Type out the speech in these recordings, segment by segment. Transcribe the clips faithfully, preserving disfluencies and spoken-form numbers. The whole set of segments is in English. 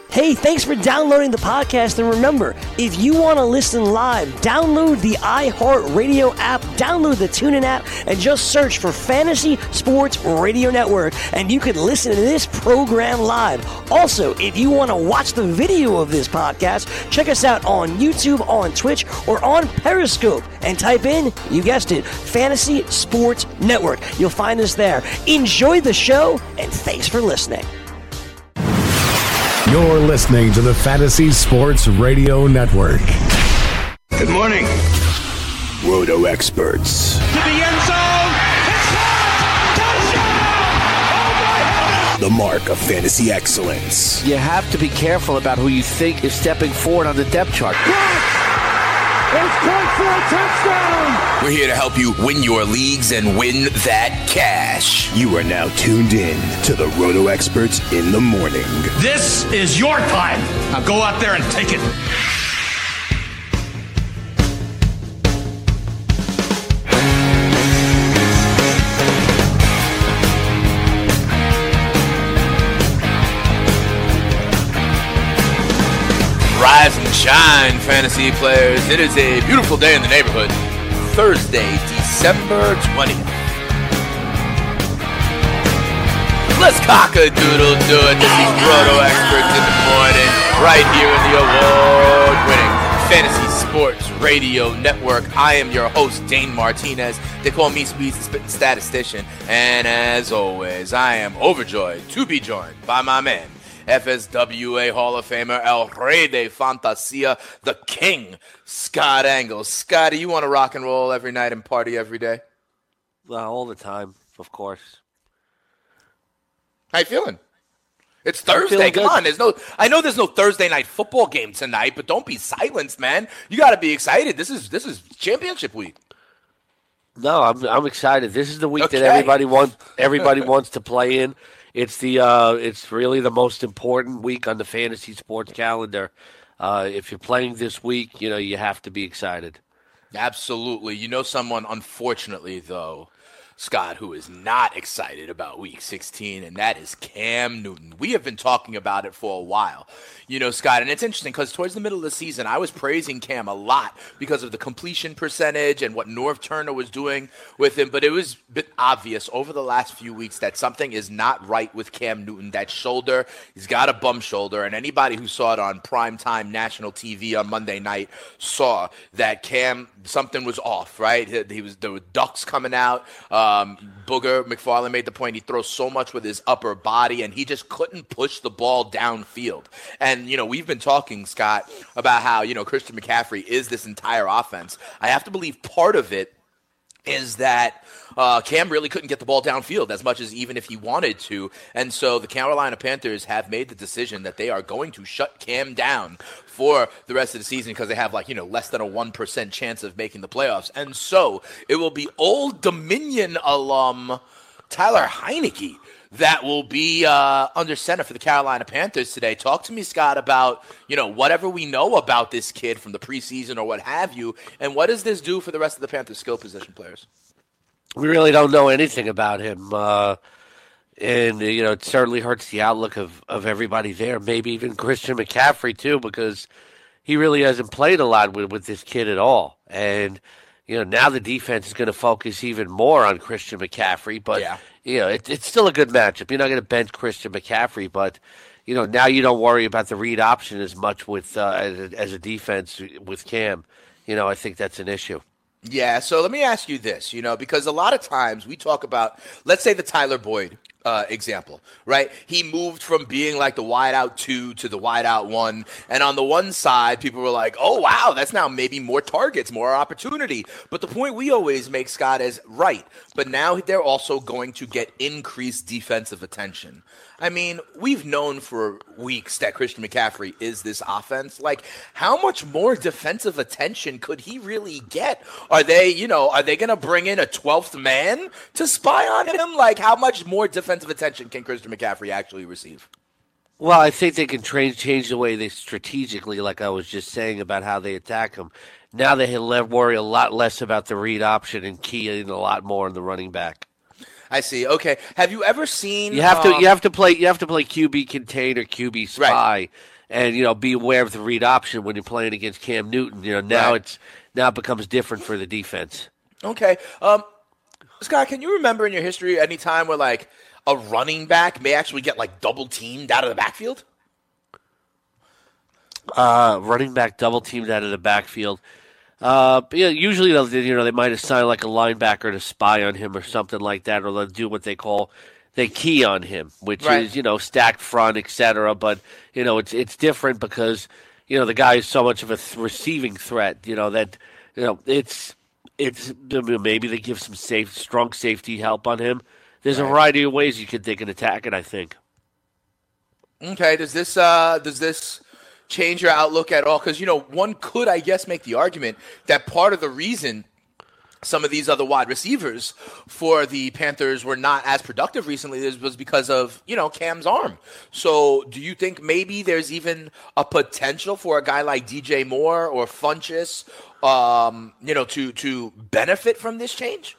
Hey, thanks for downloading the podcast, and remember, if you want to listen live, download the iHeartRadio app, download the TuneIn app, and just search for Fantasy Sports Radio Network, and you can listen to this program live. Also, if you want to watch the video of this podcast, check us out on YouTube, on Twitch, or on Periscope, and type in, you guessed it, Fantasy Sports Network. You'll find us there. Enjoy the show, and thanks for listening. You're listening to the Fantasy Sports Radio Network. Good morning. Roto Experts. To the end zone. It's caught. Touchdown. Oh, my God. The mark of fantasy excellence. You have to be careful about who you think is stepping forward on the depth chart. It's caught for a touchdown. We're here to help you win your leagues and win that cash. You are now tuned in to the Roto Experts in the morning. This is your time. Now go out there and take it. Rise and shine, fantasy players. It is a beautiful day in the neighborhood. Thursday, December twentieth. Let's cock-a-doodle-do it. This is Roto Experts in the morning, right here in the award-winning Fantasy Sports Radio Network. I am your host, Dane Martinez. They call me Speeds the Spitting Statistician. And as always, I am overjoyed to be joined by my man, F S W A Hall of Famer, El Rey de Fantasia, the King, Scott Engel. Scotty, you want to rock and roll every night and party every day? Well, all the time, of course. How you feeling? It's Thursday. Come on, there's no. I know there's no Thursday night football game tonight, but don't be silenced, man. You got to be excited. This is this is championship week. No, I'm I'm excited. This is the week Okay. that everybody wants everybody wants to play in. It's the uh, it's really the most important week on the fantasy sports calendar. Uh, if you're playing this week, you know you have to be excited. Absolutely. You know someone, unfortunately, though, Scott, who is not excited about Week sixteen, and that is Cam Newton. We have been talking about it for a while, you know, Scott, and it's interesting because towards the middle of the season, I was praising Cam a lot because of the completion percentage and what Norv Turner was doing with him, but it was a bit obvious over the last few weeks that something is not right with Cam Newton. That shoulder, he's got a bum shoulder, and anybody who saw it on primetime national T V on Monday night saw that Cam, something was off, right? He, he was there were ducks coming out. Um, Booger McFarland made the point he throws so much with his upper body, and he just couldn't push the ball downfield. And, you know, we've been talking, Scott, about how, you know, Christian McCaffrey is this entire offense. I have to believe part of it is that uh, Cam really couldn't get the ball downfield as much as even if he wanted to. And so the Carolina Panthers have made the decision that they are going to shut Cam down for the rest of the season because they have, like, you know, less than a one percent chance of making the playoffs. And so it will be Old Dominion alum Tyler Heineke that will be uh, under center for the Carolina Panthers today. Talk to me, Scott, about, you know, whatever we know about this kid from the preseason or what have you, and what does this do for the rest of the Panthers skill position players? We really don't know anything about him, uh, and, you know, it certainly hurts the outlook of, of everybody there, maybe even Christian McCaffrey, too, because he really hasn't played a lot with, with this kid at all. And, you know, now the defense is going to focus even more on Christian McCaffrey, but, yeah. you know, it, it's still a good matchup. You're not going to bench Christian McCaffrey, but, you know, now you don't worry about the read option as much with uh, as, as a defense with Cam. You know, I think that's an issue. Yeah, so let me ask you this, you know, because a lot of times we talk about, let's say the Tyler Boyd uh, example, right? He moved from being like the wideout two to the wideout one. And on the one side, people were like, oh, wow, that's now maybe more targets, more opportunity. But the point we always make, Scott, is right. But now they're also going to get increased defensive attention. I mean, we've known for weeks that Christian McCaffrey is this offense. Like, how much more defensive attention could he really get? Are they, you know, are they going to bring in a twelfth man to spy on him? Like, how much more defensive attention can Christian McCaffrey actually receive? Well, I think they can tra- change the way they strategically, like I was just saying, about how they attack him. Now they worry a lot less about the read option and key in a lot more on the running back. I see. Okay. Have you ever seen? You have um, to you have to play you have to play Q B contain or Q B spy, Right. and you know be aware of the read option when you're playing against Cam Newton. You know now Right. it's now it becomes different for the defense. Okay. Um, Scott, can you remember in your history any time where like a running back may actually get like double teamed out of the backfield? Uh, running back double teamed out of the backfield. Uh, yeah, usually they'll you know they might assign like a linebacker to spy on him or something like that, or they'll do what they call they key on him, which Right. is you know stacked front, et cetera. But you know it's it's different because you know the guy is so much of a th- receiving threat. You know that you know it's it's maybe they give some safe strong safety help on him. There's a Right. variety of ways you could they can attack it. I think. Okay. Does this uh, does this change your outlook at all? Because, you know, one could, I guess, make the argument that part of the reason some of these other wide receivers for the Panthers were not as productive recently is, was because of, you know, Cam's arm. So do you think maybe there's even a potential for a guy like D J Moore or Funchess, um, you know, to, to benefit from this change?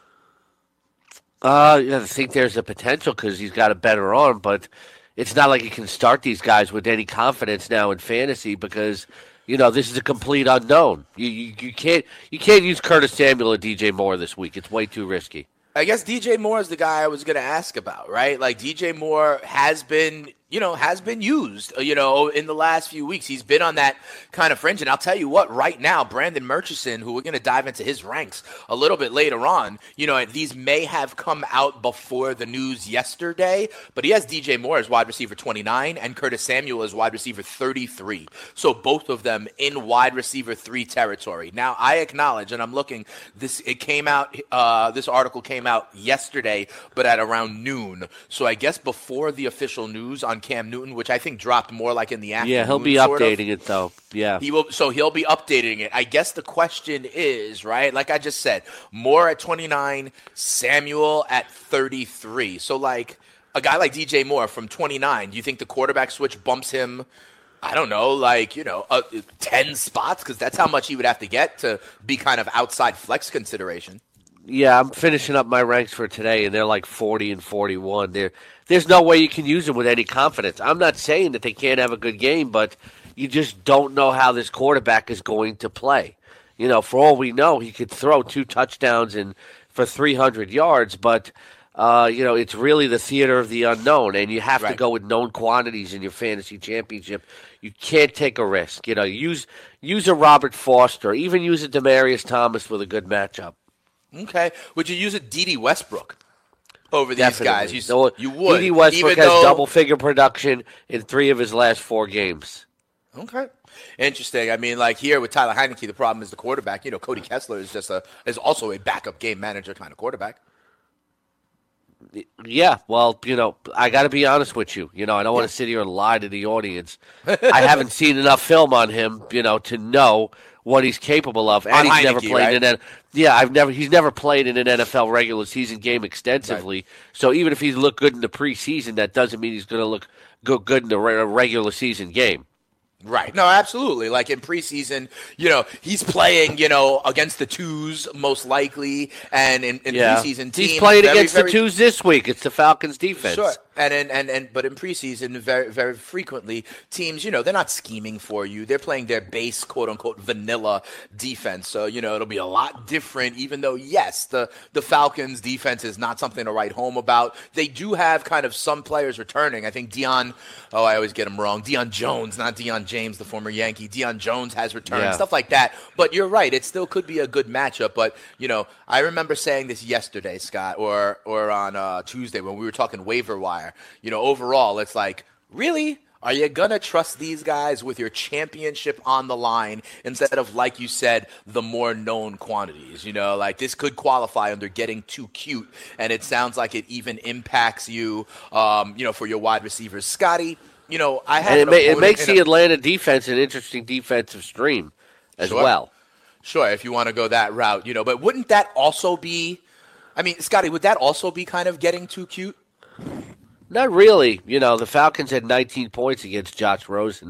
Uh, yeah, I think there's a potential because he's got a better arm, but it's not like you can start these guys with any confidence now in fantasy because you know this is a complete unknown. You you, you can't you can't use Curtis Samuel or D J Moore this week. It's way too risky. I guess D J Moore is the guy I was going to ask about, right? Like D J Moore has been, you know, has been used, you know, in the last few weeks. He's been on that kind of fringe. And I'll tell you what, right now, Brandon Murchison, who we're going to dive into his ranks a little bit later on, you know, these may have come out before the news yesterday, but he has D J Moore as wide receiver twenty-nine and Curtis Samuel as wide receiver thirty-three. So both of them in wide receiver three territory. Now, I acknowledge, and I'm looking, this, it came out, uh, this article came out yesterday, but at around noon. So I guess before the official news on Cam Newton, which I think dropped more like in the afternoon. Yeah, he'll be sort updating of. it though. Yeah, He will. So he'll be updating it. I guess the question is, right? Like I just said, Moore at twenty-nine, Samuel at thirty-three. So like a guy like D J Moore from twenty-nine, do you think the quarterback switch bumps him? I don't know, like, you know, uh, ten spots, because that's how much he would have to get to be kind of outside flex consideration. yeah. I'm finishing up my ranks for today, and they're like forty and forty-one. There, there's no way you can use them with any confidence. I'm not saying that they can't have a good game, but you just don't know how this quarterback is going to play. You know, for all we know, he could throw two touchdowns and for three hundred yards, but uh, you know, it's really the theater of the unknown, and you have Right. to go with known quantities in your fantasy championship. You can't take a risk. You know, use use a Robert Foster, even use a Demaryius Thomas with a good matchup. Okay. Would you use a D D Westbrook over these Definitely. guys? You, No, you would. D D Westbrook even has though- double-figure production in three of his last four games. Okay. Interesting. I mean, like here with Tyler Heineke, the problem is the quarterback. You know, Cody Kessler is just a is also a backup game manager kind of quarterback. Yeah, well, you know, I got to be honest with you. You know, I don't want to sit here and lie to the audience. I haven't seen enough film on him, you know, to know what he's capable of. And On he's Heineke, never played right? in an yeah, I've never he's never played in an N F L regular season game extensively. Right. So even if he's looked good in the preseason, that doesn't mean he's going to look good good in the re- regular season game. Right. No, absolutely. Like in preseason, you know, he's playing, you know, against the twos most likely, and in, in Yeah, preseason teams, he's playing very, against very, the twos this week. It's the Falcons' defense. Sure. And, and and and but in preseason, very very frequently, teams, you know, they're not scheming for you. They're playing their base, quote unquote, vanilla defense. So, you know, it'll be a lot different, even though, yes, the, the Falcons defense is not something to write home about. They do have kind of some players returning. I think Deion, oh, I always get him wrong. Deion Jones, not Deion James, the former Yankee. Deion Jones has returned, Yeah. stuff like that. But you're right. It still could be a good matchup. But, you know, I remember saying this yesterday, Scott, or, or on uh, Tuesday when we were talking waiver wire. You know, overall, it's like, really? Are you going to trust these guys with your championship on the line instead of, like you said, the more known quantities? You know, like this could qualify under getting too cute, and it sounds like it even impacts you, um, you know, for your wide receivers. Scotty, you know, I had And it, an ma- it opponent makes in the a- Atlanta defense an interesting defensive stream as Sure. well. Sure, if you want to go that route, you know, but wouldn't that also be, I mean, Scotty, would that also be kind of getting too cute? Not really. You know, the Falcons had nineteen points against Josh Rosen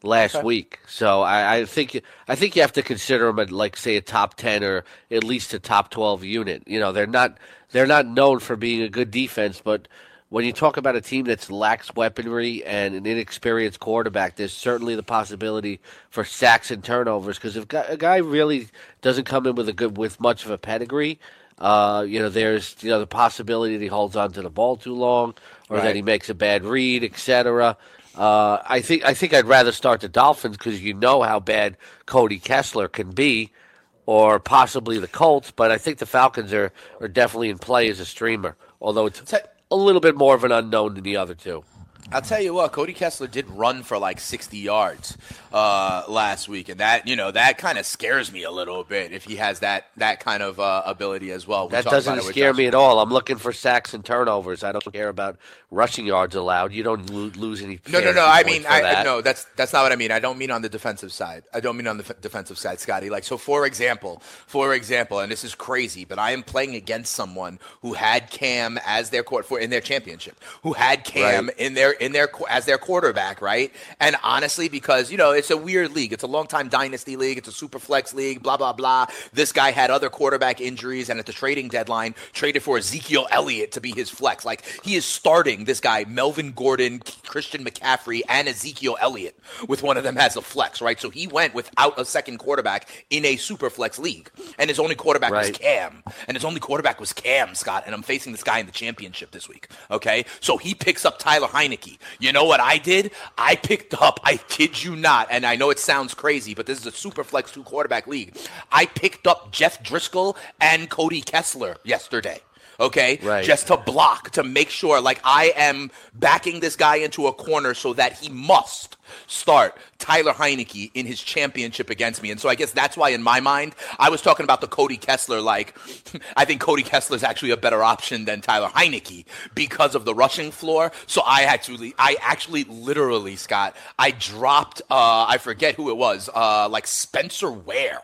last Okay. week. So I, I think I think you have to consider them at, like, say, a top ten or at least a top twelve unit. You know, they're not they're not known for being a good defense, but when you talk about a team that lacks weaponry and an inexperienced quarterback, there's certainly the possibility for sacks and turnovers. Because if a guy really doesn't come in with a good with much of a pedigree, uh, you know, there's you know the possibility that he holds on to the ball too long, or Right. that he makes a bad read, et cetera. Uh, I think I think I'd rather start the Dolphins because you know how bad Cody Kessler can be, or possibly the Colts. But I think the Falcons are, are definitely in play as a streamer, although it's a little bit more of an unknown than the other two. I'll tell you what, Cody Kessler did run for like sixty yards uh, last week, and that you know that kind of scares me a little bit if he has that that kind of uh, ability as well. We That talked about doesn't it with scare Josh. me at all. I'm looking for sacks and turnovers. I don't care about rushing yards allowed. You don't lo- lose any. No, no, no. fantasy I points mean, for I, that. I no. That's that's not what I mean. I don't mean on the defensive side. I don't mean on the f- defensive side, Scotty. Like, so for example, for example, and this is crazy, but I am playing against someone who had Cam as their court for in their championship, who had Cam Right. in their in their qu- as their quarterback, right? And honestly, because you know it's a weird league. It's a long time dynasty league. It's a super flex league. Blah blah blah. This guy had other quarterback injuries, and at the trading deadline, traded for Ezekiel Elliott to be his flex. Like, he is starting this guy Melvin Gordon, Christian McCaffrey, and Ezekiel Elliott with one of them as a flex, right? So he went without a second quarterback in a super flex league, and his only quarterback was Right. Cam, and his only quarterback was Cam, Scott, and I'm facing this guy in the championship this week, okay? So he picks up Tyler Heineke. You know what I did? I picked up, I kid you not, and I know it sounds crazy, but this is a super flex two quarterback league. I picked up Jeff Driscoll and Cody Kessler yesterday. Okay, Right. just to block, to make sure, like, I am backing this guy into a corner so that he must start Tyler Heineke in his championship against me. And so I guess that's why, in my mind, I was talking about the Cody Kessler, like, I think Cody Kessler is actually a better option than Tyler Heineke because of the rushing floor. So I actually, I actually literally, Scott, I dropped, uh, I forget who it was, uh, like Spencer Ware,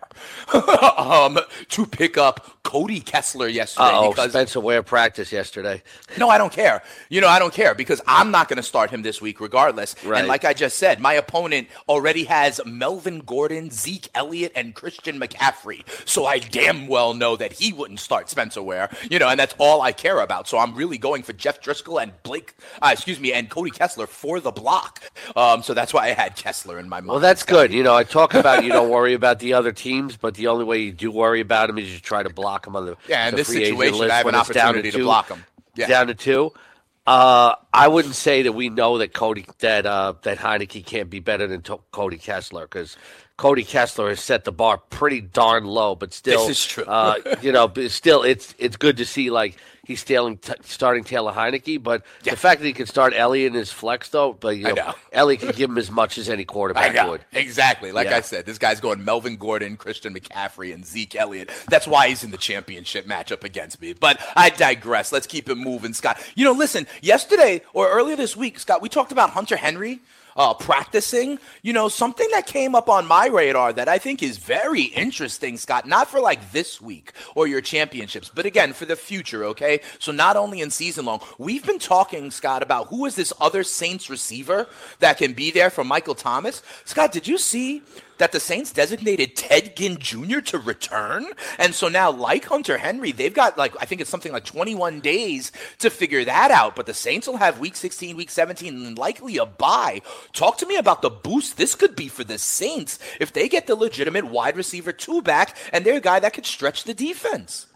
um, to pick up Cody Kessler yesterday. Uh-oh, because Spencer Ware practice yesterday. No, I don't care. You know, I don't care because I'm not going to start him this week regardless. Right. And like I just said, my opponent already has Melvin Gordon, Zeke Elliott, and Christian McCaffrey. So I damn well know that he wouldn't start Spencer Ware, you know, and that's all I care about. So I'm really going for Jeff Driscoll and Blake, uh, excuse me, and Cody Kessler for the block. Um, so that's why I had Kessler in my mind. Well, that's good. You know, I talk about you don't worry about the other teams, but the only way you do worry about them is you try to block them on the Yeah, in the this free agent situation, list I have when an it's down opportunity to two- block 'em. Yeah. Down to two. Uh, I wouldn't say that we know that Cody that uh, that Heineke can't be better than to- Cody Kessler because Cody Kessler has set the bar pretty darn low, but still, This is true. uh, you know, but still, it's it's good to see like he's stealing, t- starting Taylor Heineke, but Yeah. the fact that he can start Elliott in his flex though, but you I know, know. Elliott can give him as much as any I quarterback know. would. Exactly. Like Yeah. I said, this guy's going Melvin Gordon, Christian McCaffrey, and Zeke Elliott. That's why he's in the championship matchup against me. But I digress. Let's keep it moving, Scott. You know, listen, yesterday or earlier this week, Scott, we talked about Hunter Henry uh, practicing. You know, something that came up on my radar that I think is very interesting, Scott, not for like this week or your championships, but again, for the future, okay? So not only in season long, we've been talking, Scott, about who is this other Saints receiver that can be there for Michael Thomas. Scott, did you see that the Saints designated Ted Ginn Junior to return? And so now, like Hunter Henry, they've got, like, I think it's something like twenty-one days to figure that out. But the Saints will have week sixteen, week seventeen, and likely a bye. Talk to me about the boost this could be for the Saints if they get the legitimate wide receiver two back and they're a guy that could stretch the defense.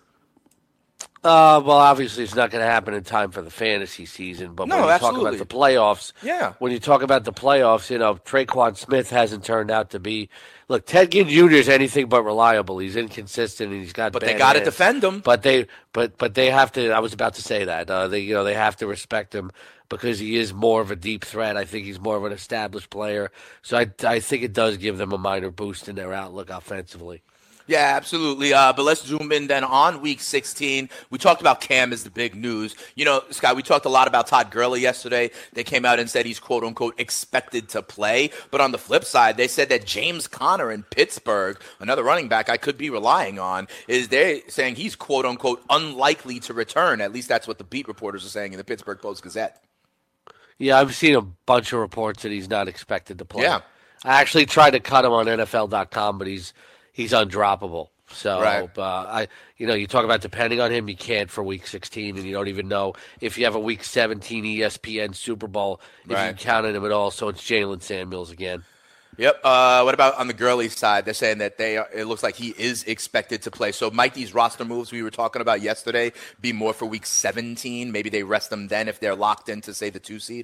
Uh, well, obviously, it's not going to happen in time for the fantasy season. But No, when you absolutely. talk about the playoffs, Yeah. when you talk about the playoffs, you know, Traquan Smith hasn't turned out to be. Look, Ted Ginn Junior is anything but reliable. He's inconsistent and he's got. But they bad got to hands. defend him. But they, but but they have to. I was about to say that. Uh, they, you know, they have to respect him because he is more of a deep threat. I think he's more of an established player. So I, I think it does give them a minor boost in their outlook offensively. Yeah, absolutely. Uh, but let's zoom in then on week sixteen. We talked about Cam as the big news. You know, Scott, we talked a lot about Todd Gurley yesterday. They came out and said he's quote unquote expected to play. But on the flip side, they said that James Conner in Pittsburgh, another running back I could be relying on, is they saying he's quote unquote unlikely to return. At least that's what the beat reporters are saying in the Pittsburgh Post-Gazette. Yeah, I've seen a bunch of reports that he's not expected to play. Yeah. I actually tried to cut him on N F L dot com, but he's he's undroppable. So, right. uh, I, you know, you talk about depending on him, you can't for Week sixteen, and you don't even know if you have a Week seventeen E S P N Super Bowl if right. you can count on him at all. So it's Jalen Samuels again. Yep. Uh, what about on the Gurley side? They're saying that they are, it looks like he is expected to play. So might these roster moves we were talking about yesterday be more for Week seventeen? Maybe they rest them then if they're locked into, say, the two seed?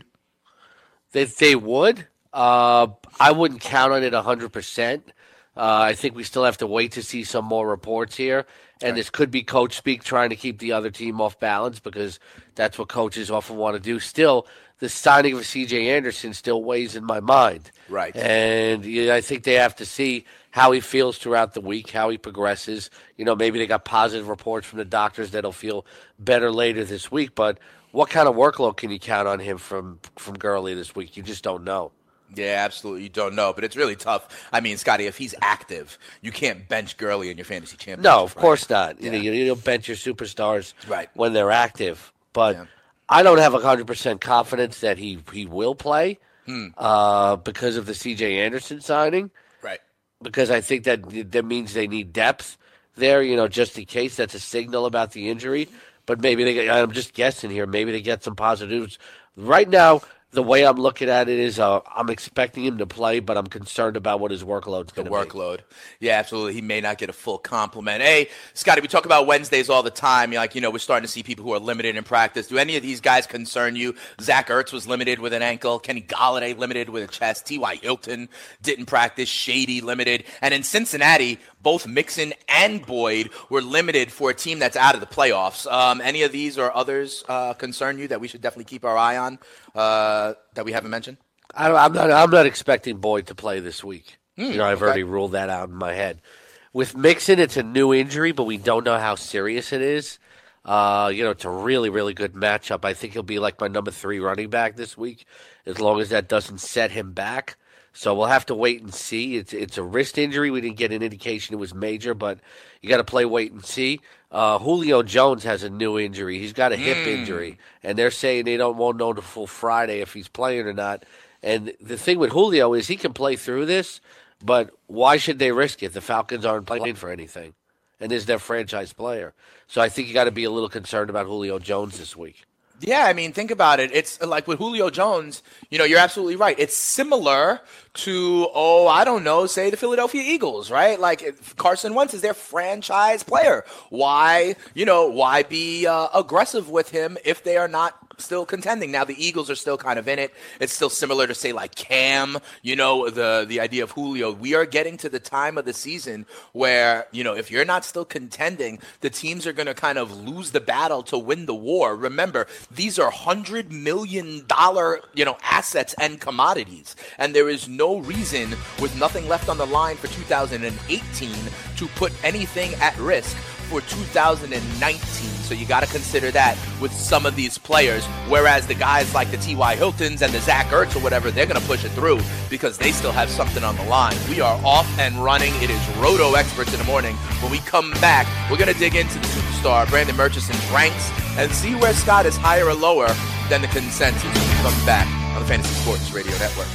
They, they would. Uh, I wouldn't count on it one hundred percent. Uh, I think we still have to wait to see some more reports here. And right. this could be coach speak trying to keep the other team off balance because that's what coaches often want to do. Still, the signing of C J Anderson still weighs in my mind. Right. And yeah, I think they have to see how he feels throughout the week, how he progresses. You know, maybe they got positive reports from the doctors that he'll feel better later this week. But what kind of workload can you count on him from, from Gurley this week? You just don't know. Yeah, absolutely. You don't know, but it's really tough. I mean, Scotty, if he's active, you can't bench Gurley in your fantasy championship. No, of right? course not. Yeah. You know, you don't bench your superstars right. when they're active. But yeah. I don't have one hundred percent confidence that he, he will play hmm. uh, because of the C J Anderson signing. Right. Because I think that that means they need depth there, you know, just in case. That's a signal about the injury. But maybe they get, I'm just guessing here, maybe they get some positives. Right now, the way I'm looking at it is uh, I'm expecting him to play, but I'm concerned about what his workload's going to be. The workload. Yeah, absolutely. He may not get a full complement. Hey, Scotty, we talk about Wednesdays all the time. You're like, you know, we're starting to see people who are limited in practice. Do any of these guys concern you? Zach Ertz was limited with an ankle. Kenny Golladay limited with a chest. T Y. Hilton didn't practice. Shady limited. And in Cincinnati, both Mixon and Boyd were limited for a team that's out of the playoffs. Um, any of these or others uh, concern you that we should definitely keep our eye on uh, that we haven't mentioned? I, I'm not. I'm not expecting Boyd to play this week. Mm, you know, I've okay. already ruled that out in my head. With Mixon, it's a new injury, but we don't know how serious it is. Uh, you know, it's a really, really good matchup. I think he'll be like my number three running back this week, as long as that doesn't set him back. So we'll have to wait and see. It's it's a wrist injury. We didn't get an indication it was major, but you got to play wait and see. Uh, Julio Jones has a new injury. He's got a hip mm. injury, and they're saying they don't won't know until Friday if he's playing or not. And the thing with Julio is he can play through this, but why should they risk it? The Falcons aren't playing for anything, and is their franchise player. So I think you got to be a little concerned about Julio Jones this week. Yeah, I mean, think about it. It's like with Julio Jones, you know, you're absolutely right. It's similar to, oh, I don't know, say the Philadelphia Eagles, right? Like Carson Wentz is their franchise player. Why, you know, why be uh, aggressive with him if they are not still contending? Now, the Eagles are still kind of in it. It's still similar to, say, like Cam, you know, the, the idea of Julio. We are getting to the time of the season where, you know, if you're not still contending, the teams are going to kind of lose the battle to win the war. Remember, these are one hundred million dollars, you know, assets and commodities. And there is no reason, with nothing left on the line for two thousand eighteen, to put anything at risk for two thousand nineteen. So you got to consider that with some of these players. Whereas the guys like the T Y. Hiltons and the Zach Ertz or whatever, they're going to push it through because they still have something on the line. We are off and running. It is Roto Experts in the morning. When we come back, we're going to dig into the superstar, Brandon Murchison's ranks, and see where Scott is higher or lower than the consensus. When we come back on the Fantasy Sports Radio Network.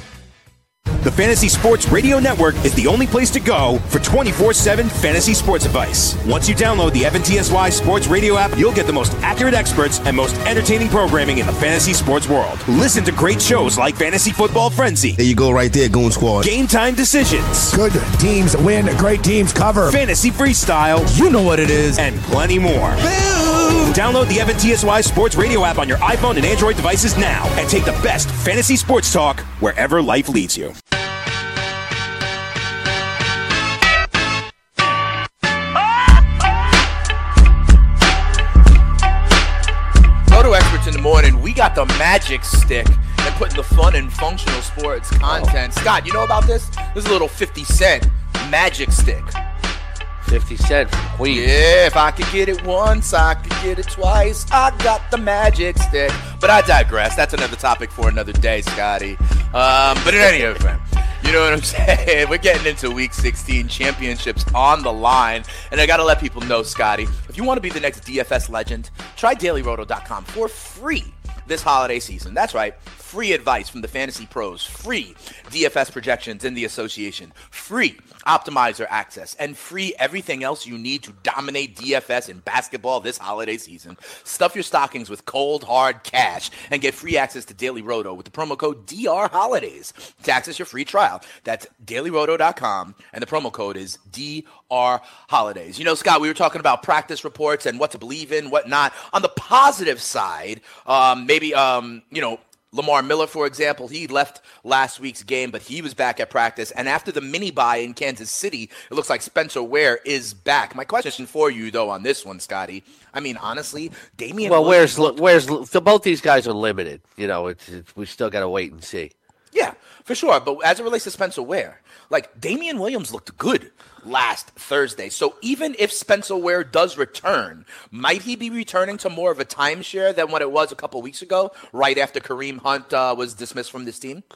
The Fantasy Sports Radio Network is the only place to go for twenty-four seven fantasy sports advice. Once you download the F N T S Y Sports Radio app, you'll get the most accurate experts and most entertaining programming in the fantasy sports world. Listen to great shows like Fantasy Football Frenzy. There you go right there, Goon Squad. Game Time Decisions. Good teams win, great teams cover. Fantasy Freestyle. You know what it is. And plenty more. Boom! Download the F N T S Y Sports Radio app on your iPhone and Android devices now and take the best fantasy sports talk wherever life leads you. Experts in the morning, we got the magic stick and putting the fun and functional sports content. Oh. Scott, you know about this? This is a little fifty cent magic stick. fifty cent from Queens. Yeah, if I could get it once, I could get it twice. I got the magic stick. But I digress. That's another topic for another day, Scotty. Um, but in any event, you know what I'm saying? We're getting into Week sixteen, championships on the line. And I got to let people know, Scotty, if you want to be the next D F S legend, try daily roto dot com for free. this holiday season. That's right. Free advice from the fantasy pros, free D F S projections in the association, free optimizer access, and free everything else you need to dominate D F S in basketball this holiday season. Stuff your stockings with cold, hard cash and get free access to Daily Roto with the promo code D R Holidays to access your free trial. That's daily roto dot com, and the promo code is D R Holidays. You know, Scott, we were talking about practice reports and what to believe in, what not. On the positive side, um, maybe, um, you know, Lamar Miller, for example, he left last week's game, but he was back at practice. And after the mini-bye in Kansas City, it looks like Spencer Ware is back. My question for you, though, on this one, Scotty, I mean, honestly, Damian Well, Williams where's, where's, so both these guys are limited. You know, it's, it's we still got to wait and see. Yeah, for sure. But as it relates to Spencer Ware, like, Damian Williams looked good last Thursday. So even if Spencer Ware does return, might he be returning to more of a timeshare than what it was a couple weeks ago, right after Kareem Hunt uh, was dismissed from this team?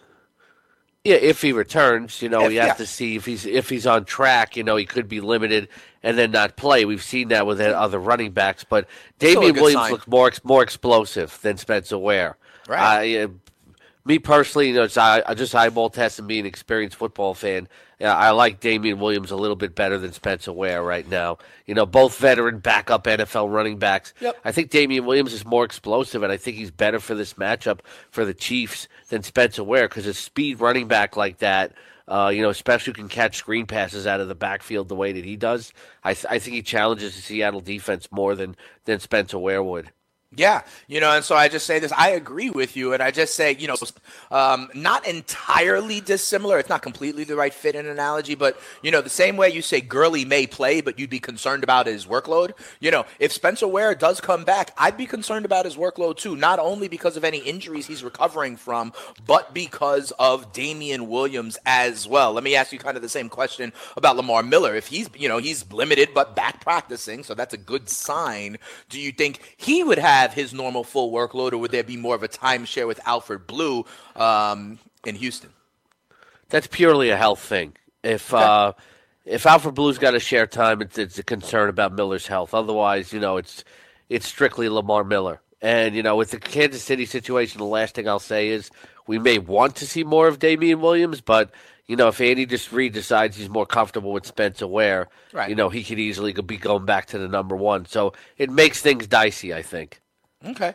Yeah, if he returns, you know, If- you have yeah. to see if he's if he's on track. You know, he could be limited and then not play. We've seen that with other running backs, but Still a Damian good Williams sign. looks more ex- more explosive than Spencer Ware. Right. Uh, me personally, you know, it's, I, I just eyeball test and being an experienced football fan. Yeah, I like Damian Williams a little bit better than Spencer Ware right now. You know, both veteran backup N F L running backs. Yep. I think Damian Williams is more explosive, and I think he's better for this matchup for the Chiefs than Spencer Ware because a speed running back like that, uh, you know, especially who can catch screen passes out of the backfield the way that he does, I, th- I think he challenges the Seattle defense more than, than Spencer Ware would. Yeah, you know, and so I just say this. I agree with you, and I just say, you know, um, not entirely dissimilar. It's not completely the right fit and analogy, but, you know, the same way you say Gurley may play, but you'd be concerned about his workload. You know, if Spencer Ware does come back, I'd be concerned about his workload too, not only because of any injuries he's recovering from, but because of Damian Williams as well. Let me ask you kind of the same question about Lamar Miller. If he's, you know, he's limited but back practicing, so that's a good sign. Do you think he would have his normal full workload, or would there be more of a timeshare with Alfred Blue um, in Houston? That's purely a health thing. If uh, if Alfred Blue's got to share time, it's, it's a concern about Miller's health. Otherwise, you know, it's it's strictly Lamar Miller. And, you know, with the Kansas City situation, the last thing I'll say is we may want to see more of Damian Williams, but, you know, if Andy just Reid decides he's more comfortable with Spencer Ware, Right. you know, he could easily be going back to the number one. So it makes things dicey, I think. Okay.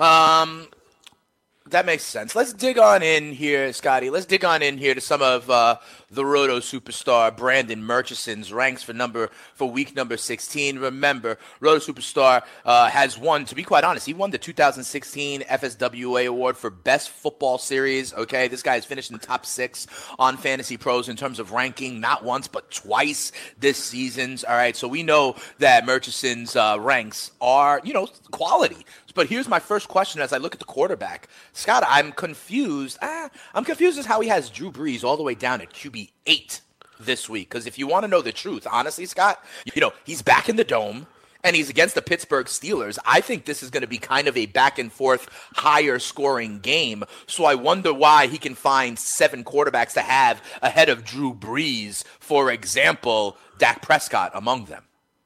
Um, that makes sense. Let's dig on in here, Scotty. Let's dig on in here to some of uh, the Roto superstar Brandon Murchison's ranks for number for week number sixteen. Remember, Roto Superstar uh, has won, to be quite honest, he won the two thousand sixteen F S W A award for best football series. Okay, this guy has finished in the top six on Fantasy Pros in terms of ranking, not once but twice this season. All right, so we know that Murchison's uh, ranks are, you know, quality. But here's my first question as I look at the quarterback. Scott, I'm confused. Ah, I'm confused as how he has Drew Brees all the way down at Q B eight this week. Because if you want to know the truth, honestly, Scott, you know, he's back in the Dome, and he's against the Pittsburgh Steelers. I think this is going to be kind of a back-and-forth, higher-scoring game. So I wonder why he can find seven quarterbacks to have ahead of Drew Brees, for example, Dak Prescott among them.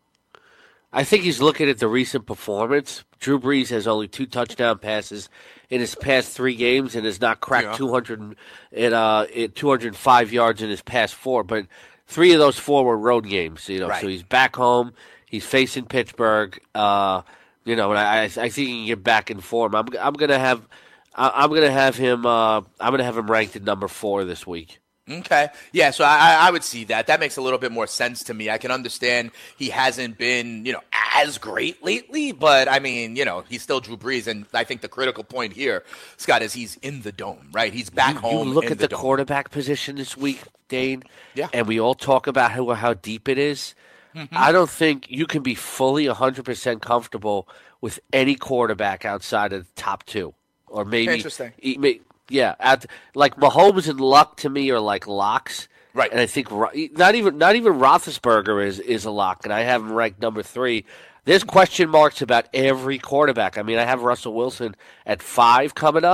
I think he's looking at the recent performance. Drew Brees has only two touchdown passes in his past three games and has not cracked Yeah. two hundred in, uh, in two hundred five yards in his past four. But three of those four were road games. You know, Right. so he's back home. He's facing Pittsburgh. Uh, you know, and I, I think he can get back in form. I'm, I'm gonna have, I, I'm gonna have him. Uh, I'm gonna have him ranked at number four this week. Okay. Yeah, so I, I would see that. That makes a little bit more sense to me. I can understand he hasn't been, you know, as great lately, but I mean, you know, he's still Drew Brees, and I think the critical point here, Scott, is he's in the Dome, right? He's back you, home. You look in at the, the Dome. quarterback position this week, Dane. Yeah. And we all talk about how how deep it is. Mm-hmm. I don't think you can be fully one hundred percent comfortable with any quarterback outside of the top two, or maybe Interesting. e- may- Yeah, at, like Mahomes and Luck to me are like locks. Right. And I think Ro- not even not even Roethlisberger is, is a lock, and I have him ranked number three. There's question marks about every quarterback. I mean, I have Russell Wilson at five coming up. Yeah.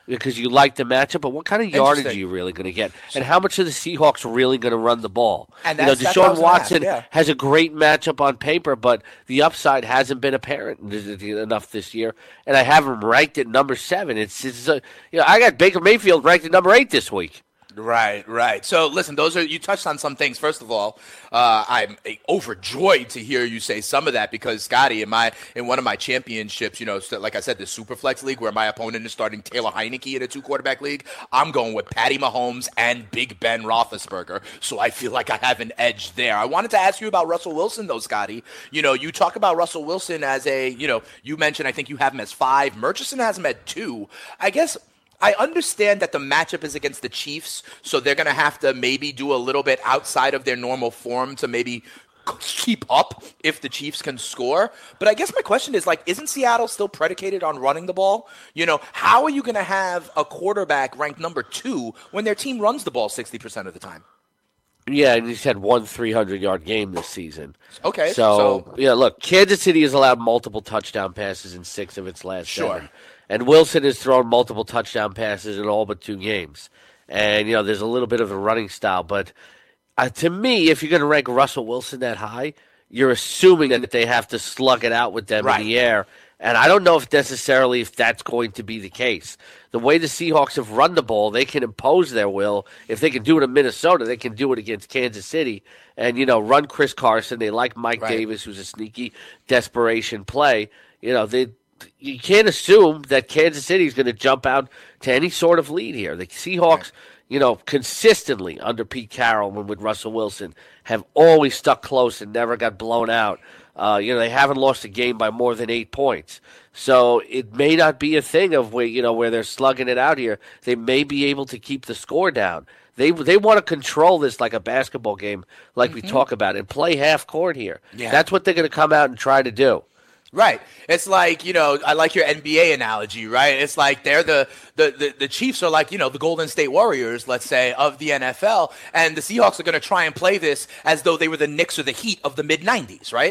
because you like the matchup, but what kind of yardage are you really going to get? And how much are the Seahawks really going to run the ball? And you know, that's, that's Deshaun Watson ask, yeah. has a great matchup on paper, but the upside hasn't been apparent enough this year. And I have him ranked at number seven. It's, it's uh, you know, I got Baker Mayfield ranked at number eight this week. Right, right. So listen, those are you touched on some things. First of all, uh, I'm overjoyed to hear you say some of that because Scotty, in my in one of my championships, you know, so like I said, the Superflex League where my opponent is starting Taylor Heineke in a two quarterback league, I'm going with Patty Mahomes and Big Ben Roethlisberger. So I feel like I have an edge there. I wanted to ask you about Russell Wilson, though, Scotty. You know, you talk about Russell Wilson as a, you know, you mentioned I think you have him as five. Murchison has him at two. I guess. I understand that the matchup is against the Chiefs, so they're going to have to maybe do a little bit outside of their normal form to maybe keep up if the Chiefs can score. But I guess my question is, like, isn't Seattle still predicated on running the ball? You know, how are you going to have a quarterback ranked number two when their team runs the ball sixty percent of the time? Yeah, and he's had one three hundred-yard game this season. Okay. So, so, yeah, look, Kansas City has allowed multiple touchdown passes in six of its last Sure. seven. And Wilson has thrown multiple touchdown passes in all but two games. And, you know, there's a little bit of a running style. But uh, to me, if you're going to rank Russell Wilson that high, you're assuming that they have to slug it out with them Right. in the air. And I don't know if necessarily if that's going to be the case. The way the Seahawks have run the ball, they can impose their will. If they can do it in Minnesota, they can do it against Kansas City. And, you know, run Chris Carson. They like Mike Right. Davis, who's a sneaky desperation play. You know, they you can't assume that Kansas City is going to jump out to any sort of lead here. The Seahawks, you know, consistently under Pete Carroll and with Russell Wilson have always stuck close and never got blown out. Uh, you know, they haven't lost a game by more than eight points. So it may not be a thing of where, you know, where they're slugging it out here. They may be able to keep the score down. They they want to control this like a basketball game, like mm-hmm. we talk about, and play half court here. Yeah. That's what they're going to come out and try to do. Right. It's like, you know, I like your N B A analogy, right? It's like they're the, the, the, the Chiefs are like, you know, the Golden State Warriors, let's say, of the N F L. And the Seahawks are going to try and play this as though they were the Knicks or the Heat of the mid nineties, right?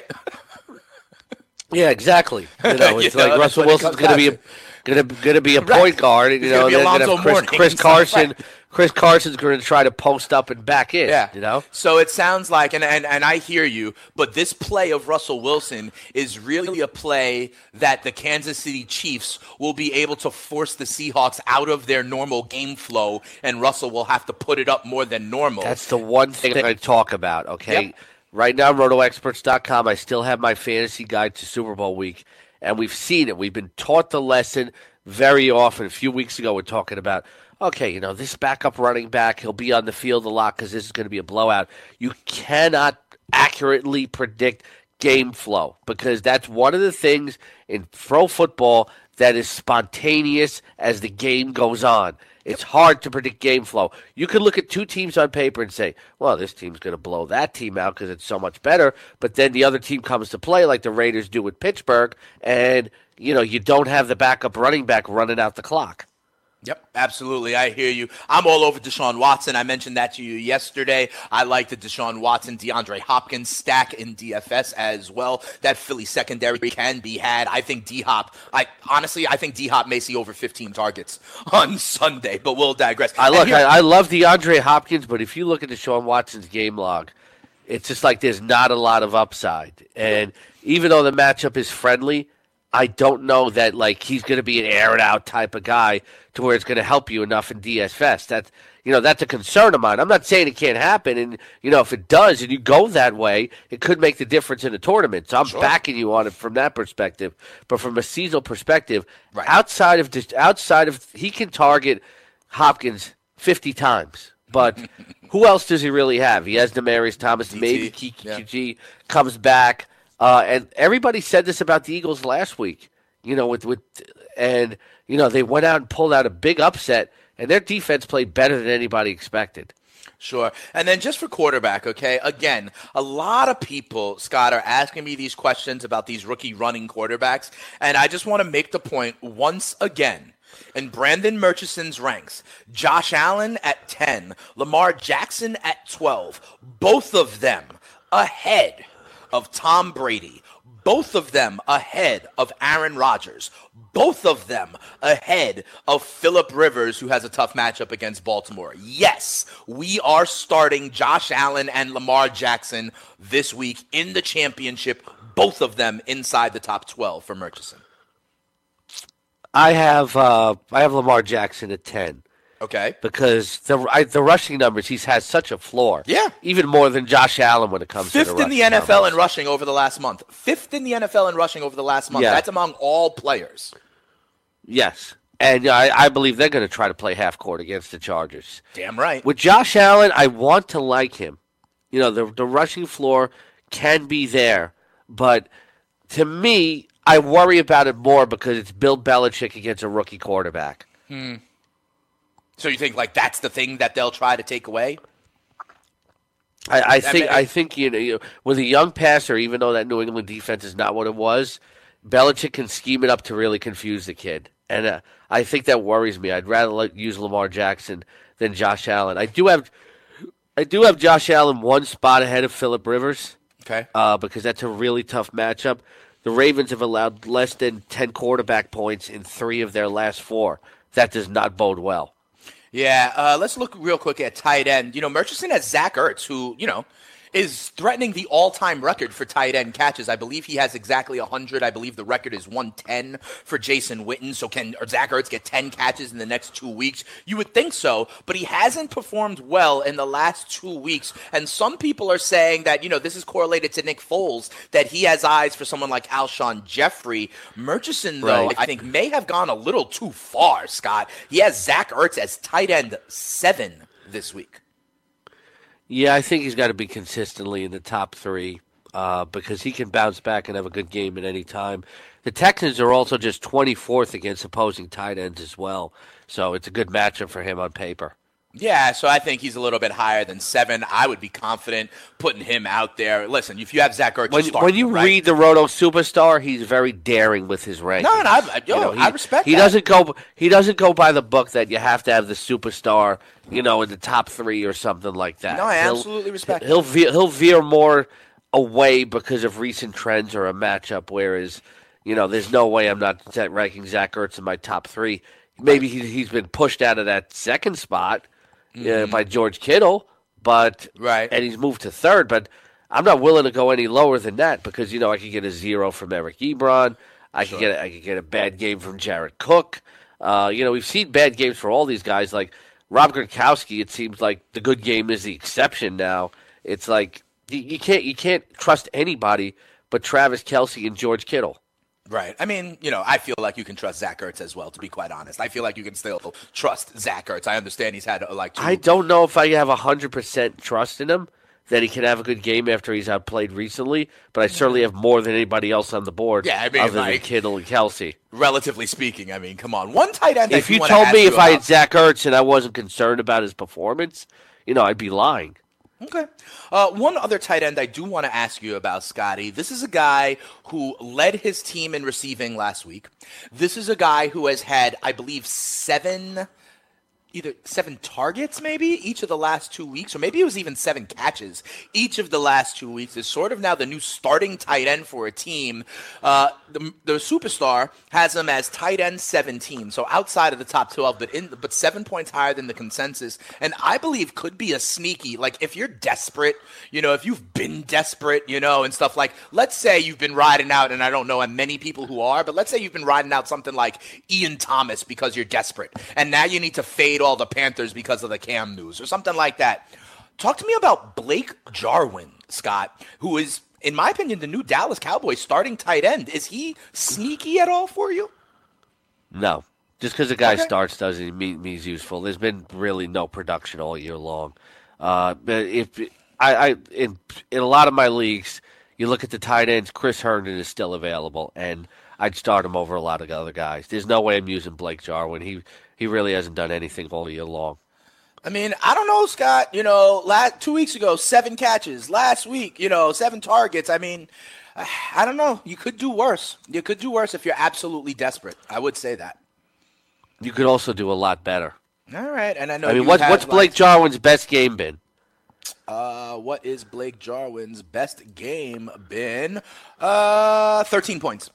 Yeah, exactly. You know, it's you know, like Russell Wilson's going to be a, gonna, gonna be a point right. guard. You He's know, gonna be they're going to Alonzo have Chris, Mourning Chris and stuff, Carson. right. Chris Carson's going to try to post up and back in. Yeah. You know? So it sounds like, and, and, and I hear you, but this play of Russell Wilson is really a play that the Kansas City Chiefs will be able to force the Seahawks out of their normal game flow, and Russell will have to put it up more than normal. That's the one thing I talk about, okay? Yep. Right now, roto experts dot com, I still have my fantasy guide to Super Bowl week, and we've seen it. We've been taught the lesson very often. A few weeks ago, we're talking about, okay, you know, this backup running back, he'll be on the field a lot because this is going to be a blowout. You cannot accurately predict game flow because that's one of the things in pro football that is spontaneous as the game goes on. It's hard to predict game flow. You could look at two teams on paper and say, well, this team's going to blow that team out because it's so much better. But then the other team comes to play like the Raiders do with Pittsburgh, and, you know, you don't have the backup running back running out the clock. Yep, absolutely. I hear you. I'm all over Deshaun Watson. I mentioned that to you yesterday. I like the Deshaun Watson, DeAndre Hopkins stack in D F S as well. That Philly secondary can be had. I think D-Hop, I honestly, I think D-Hop may see over fifteen targets on Sunday, but we'll digress. I look, here, I, I love DeAndre Hopkins, but if you look at Deshaun Watson's game log, it's just like there's not a lot of upside. And even though the matchup is friendly, I don't know that like he's going to be an air it out type of guy to where it's going to help you enough in D F S. That you know that's a concern of mine. I'm not saying it can't happen, and you know if it does and you go that way, it could make the difference in the tournament. So I'm Sure. backing you on it from that perspective. But from a seasonal perspective, Right. outside of just outside of he can target Hopkins fifty times, but who else does he really have? He has Demaryius Thomas, D T, maybe Kiki yeah. G comes back. Uh, and everybody said this about the Eagles last week, you know, with, with and, you know, they went out and pulled out a big upset, and their defense played better than anybody expected. Sure. And then just for quarterback, okay, again, a lot of people, Scott, are asking me these questions about these rookie running quarterbacks, and I just want to make the point once again. In Brandon Murchison's ranks, Josh Allen at ten, Lamar Jackson at twelve, both of them ahead of Tom Brady, both of them ahead of Aaron Rodgers, both of them ahead of Phillip Rivers, who has a tough matchup against Baltimore. Yes, we are starting Josh Allen and Lamar Jackson this week in the championship, both of them inside the top twelve for Murchison. I have uh, I have Lamar Jackson at ten. Okay. Because the I, the rushing numbers, he's has such a floor. Yeah. Even more than Josh Allen when it comes Fifth to the in the N F L numbers. in rushing over the last month. Fifth in the N F L in rushing over the last month. Yeah. That's among all players. Yes. And uh, I, I believe they're going to try to play half court against the Chargers. Damn right. With Josh Allen, I want to like him. You know, the the rushing floor can be there. But to me, I worry about it more because it's Bill Belichick against a rookie quarterback. Hmm. So you think like that's the thing that they'll try to take away? I, I think mean, I think you know you, with a young passer, even though that New England defense is not what it was, Belichick can scheme it up to really confuse the kid, and uh, I think that worries me. I'd rather let, use Lamar Jackson than Josh Allen. I do have I do have Josh Allen one spot ahead of Phillip Rivers. Okay, uh, because that's a really tough matchup. The Ravens have allowed less than ten quarterback points in three of their last four. That does not bode well. Yeah, uh, let's look real quick at tight end. You know, Murchison has Zach Ertz, who, you know, is threatening the all-time record for tight end catches. I believe he has exactly one hundred. I believe the record is one ten for Jason Witten. So can Zach Ertz get ten catches in the next two weeks? You would think so, but he hasn't performed well in the last two weeks. And some people are saying that, you know, this is correlated to Nick Foles, that he has eyes for someone like Alshon Jeffrey. Murchison, though, Right. I think may have gone a little too far, Scott. He has Zach Ertz as tight end seven this week. Yeah, I think he's got to be consistently in the top three uh, because he can bounce back and have a good game at any time. The Texans are also just twenty-fourth against opposing tight ends as well, so it's a good matchup for him on paper. Yeah, so I think he's a little bit higher than seven. I would be confident putting him out there. Listen, if you have Zach Ertz, When, start when you him, right? read the Roto Superstar, he's very daring with his rankings. No, no, I, yo, You know, he, I respect he that. doesn't go. He doesn't go by the book that you have to have the superstar, you know, in the top three or something like that. No, I He'll- absolutely respect He'll veer, he'll veer more away because of recent trends or a matchup. Whereas, you know, there's no way I'm not ranking Zach Ertz in my top three. Maybe he, he's been pushed out of that second spot. Uh, by George Kittle, but Right. and he's moved to third, but I'm not willing to go any lower than that because you know I could get a zero from Eric Ebron, I could get a, I could get a bad game from Jared Cook. Uh, you know we've seen bad games for all these guys. Like Rob Gronkowski, it seems like the good game is the exception now. It's like you, you can't you can't trust anybody but Travis Kelce and George Kittle. Right. I mean, you know, I feel like you can trust Zach Ertz as well, to be quite honest. I feel like you can still trust Zach Ertz. I understand he's had, uh, like, two... I don't know if I have one hundred percent trust in him that he can have a good game after he's outplayed recently, but I certainly have more than anybody else on the board Yeah, I mean, other like- than Kittle and Kelce. Relatively speaking, I mean, come on. One tight end I If do you wanna told ask me you if I about- had Zach Ertz and I wasn't concerned about his performance, you know, I'd be lying. Okay. Uh, one other tight end I do want to ask you about, Scotty. This is a guy who led his team in receiving last week. This is a guy who has had, I believe, seven, either seven targets maybe each of the last two weeks, or maybe it was even seven catches each of the last two weeks. Is sort of now the new starting tight end for a team. Uh, the, the superstar has him as tight end seventeen, so outside of the top twelve, but in but seven points higher than the consensus, and I believe could be a sneaky. Like if you're desperate, you know, if you've been desperate, you know, and stuff like, let's say you've been riding out, and I don't know many people who are, but let's say you've been riding out something like Ian Thomas because you're desperate, and now you need to fade all the Panthers because of the Cam news or something like that. Talk to me about Blake Jarwin, Scott, who is, in my opinion, the new Dallas Cowboys starting tight end. Is he sneaky at all for you? No. Just because a guy Okay. starts doesn't mean he's useful. There's been really no production all year long. Uh, but if I, I in in a lot of my leagues, you look at the tight ends, Chris Herndon is still available, and I'd start him over a lot of other guys. There's no way I'm using Blake Jarwin. He he really hasn't done anything all year long. I mean, I don't know, Scott. You know, last, two weeks ago, seven catches. Last week, you know, seven targets. I mean, I don't know. You could do worse. You could do worse if you're absolutely desperate. I would say that. You could also do a lot better. All right, and I know. I mean, you what's have, what's Blake like, Jarwin's best game been? Uh, what is Blake Jarwin's best game been? Uh, thirteen points.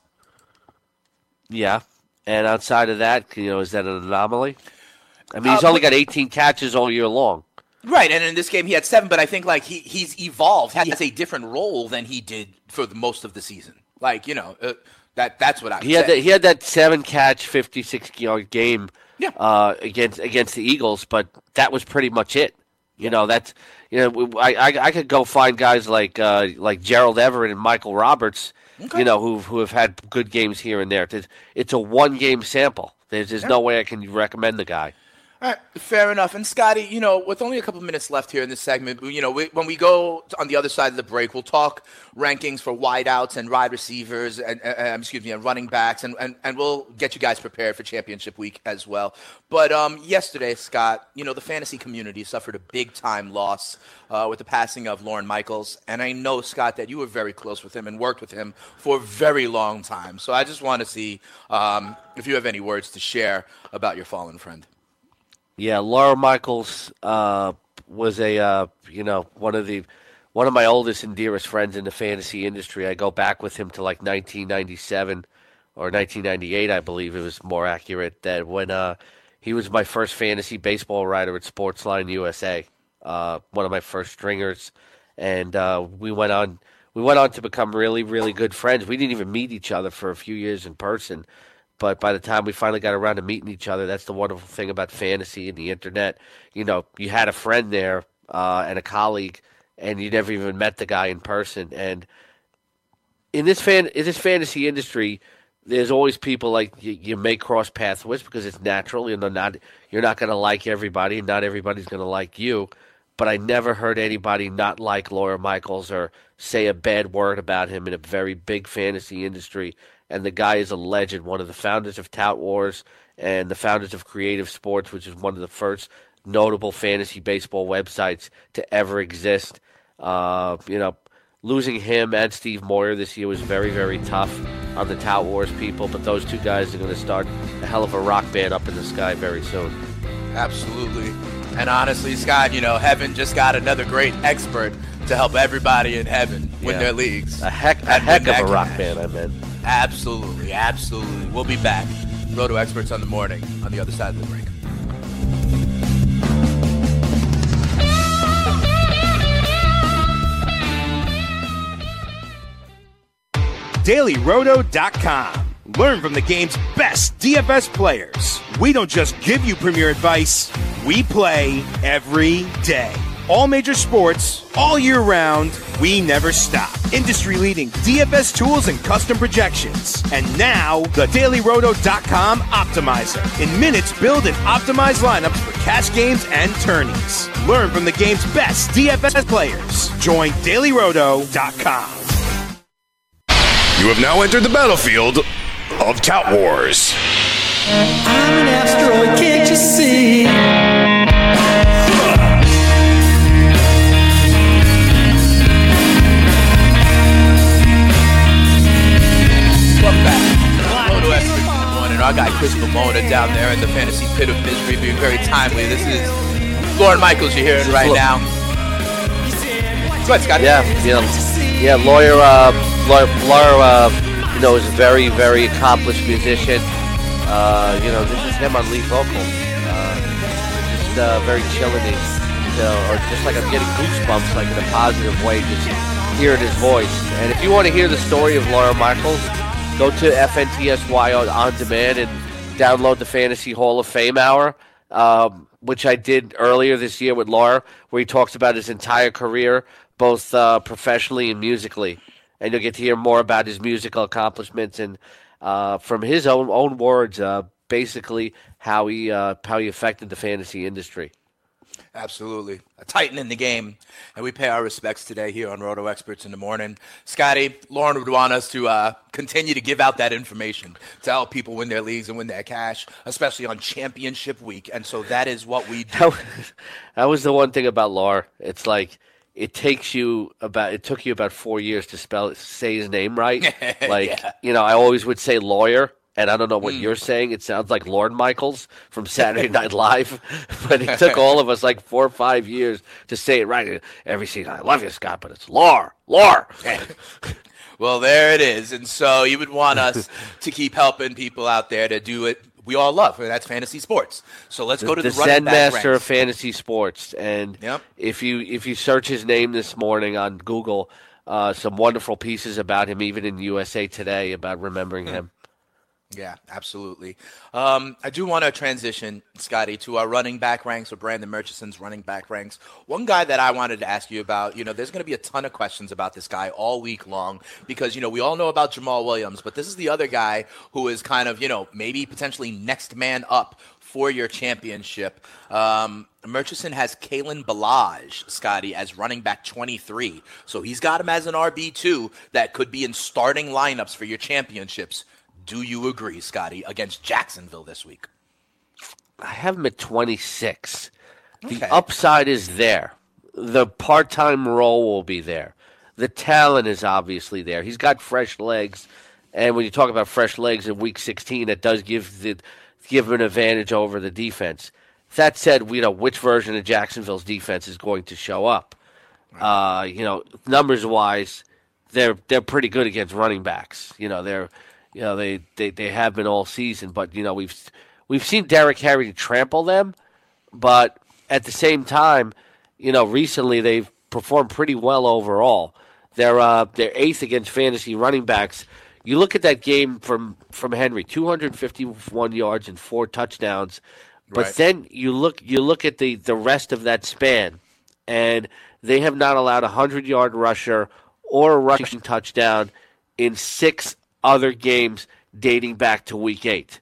Yeah. And outside of that, you know, is that an anomaly? I mean, he's Uh, only but- got eighteen catches all year long. Right, and in this game he had seven, but I think like he he's evolved. He has a different role than he did for the most of the season. Like, you know, uh, that that's what I would He had say. that, he had that seven catch, fifty-six yard game Yeah. uh, against against the Eagles, but that was pretty much it. You know, that's you know, I I, I could go find guys like uh, like Gerald Everett and Michael Roberts, Okay. you know, who who have had good games here and there. It's, it's a one game sample. There's there's no way I can recommend the guy. All right, fair enough. And Scotty, you know, with only a couple minutes left here in this segment, you know, we, when we go on the other side of the break, we'll talk rankings for wideouts and wide receivers and, uh, excuse me, and running backs, and, and, and we'll get you guys prepared for championship week as well. But um, yesterday, Scott, you know, the fantasy community suffered a big-time loss uh, with the passing of Lorne Michaels. And I know, Scott, that you were very close with him and worked with him for a very long time. So I just want to see um, if you have any words to share about your fallen friend. Yeah, Laura Michaels uh, was a uh, you know one of the one of my oldest and dearest friends in the fantasy industry. I go back with him to like nineteen ninety-seven or nineteen ninety-eight, I believe it was more accurate. That when uh, he was my first fantasy baseball writer at Sportsline U S A, uh, one of my first stringers, and uh, we went on we went on to become really really good friends. We didn't even meet each other for a few years in person. But by the time we finally got around to meeting each other, that's the wonderful thing about fantasy and the internet. You know, you had a friend there uh, and a colleague, and you never even met the guy in person. And in this fan, in this fantasy industry, there's always people like you, you may cross paths with because it's natural. You know, not you're not going to like everybody, and not everybody's going to like you. But I never heard anybody not like Laura Michaels or say a bad word about him in a very big fantasy industry. And the guy is a legend, one of the founders of Tout Wars and the founders of Creative Sports, which is one of the first notable fantasy baseball websites to ever exist. Uh, you know, losing him and Steve Moyer this year was very, very tough on the Tout Wars people, but those two guys are going to start a hell of a rock band up in the sky very soon. Absolutely. And honestly, Scott, you know, heaven just got another great expert to help everybody in heaven win Yeah. their leagues. A heck, a And heck win of a that rock cash. band, I meant. Absolutely, absolutely. We'll be back. Roto Experts on the morning on the other side of the break. Daily Roto dot com. Learn from the game's best D F S players. We don't just give you premier advice, we play every day. All major sports, all year round, we never stop. Industry-leading D F S tools and custom projections. And now, the Daily Roto dot com Optimizer. In minutes, build and optimize lineups for cash games and tourneys. Learn from the game's best D F S players. Join Daily Roto dot com. You have now entered the battlefield of Tout Wars. I'm an asteroid, can't you see? Welcome back. Roto Experts in the morning. Our guy Chris Pomona down there in the fantasy pit of misery being very timely. This is Lorne Michaels you're hearing right now. Go ahead, Scott. Yeah, you know, yeah, lawyer, uh, lawyer, lawyer uh, you know, is a very, very accomplished musician. Uh, you know, this is him on lead vocal. Uh, just uh, very chilling, you know, or just like I'm getting goosebumps, like in a positive way, just hearing his voice. And if you want to hear the story of Laura Michaels, go to F N T S Y on, on demand and download the Fantasy Hall of Fame Hour, um, which I did earlier this year with Laura, where he talks about his entire career, both uh, professionally and musically. And you'll get to hear more about his musical accomplishments and uh, from his own own words, uh, basically how he uh, how he affected the fantasy industry. Absolutely. A titan in the game. And we pay our respects today here on Roto Experts in the morning. Scotty, Lauren would want us to uh, continue to give out that information to help people win their leagues and win their cash, especially on championship week. And so that is what we do. That was the one thing about Laura. It's like it takes you about it took you about four years to spell say his name right. Like Yeah. you know, I always would say lawyer, And I don't know what Mm. you're saying. It sounds like Lorne Michaels from Saturday Night Live. But it took all of us like four or five years to say it right. Every season, I love you, Scott, but it's Lore, Lore. Well, there it is. And so you would want us to keep helping people out there to do it we all love, and that's fantasy sports. So let's go to the, the running Zen back Master ranks. of Fantasy Sports. And Yep. if you if you search his name this morning on Google, uh, some wonderful pieces about him, even in U S A Today, about remembering Mm. him. Yeah, absolutely. Um, I do want to transition, Scotty, to our running back ranks, or Brandon Murchison's running back ranks. One guy that I wanted to ask you about, you know, there's going to be a ton of questions about this guy all week long because, you know, we all know about Jamal Williams, but this is the other guy who is kind of, you know, maybe potentially next man up for your championship. Um, Murchison has Kalen Ballage, Scotty, as running back twenty-three. So he's got him as an R B two that could be in starting lineups for your championships. Do you agree, Scotty, against Jacksonville this week? I have him at twenty-six. Okay. The upside is there. The part-time role will be there. The talent is obviously there. He's got fresh legs, and when you talk about fresh legs in Week sixteen, it does give the give him an advantage over the defense. That said, we know which version of Jacksonville's defense is going to show up. Uh, you know, numbers-wise, they're they're pretty good against running backs. You know, they're you know they, they, they have been all season, but you know we've we've seen Derrick Henry trample them, but at the same time, you know, recently they've performed pretty well overall. They're uh, they're eighth against fantasy running backs. You look at that game from from Henry, two hundred fifty-one yards and four touchdowns. But Right. then you look you look at the, the rest of that span, and they have not allowed a hundred-yard rusher or a rushing touchdown in six other games dating back to Week eight.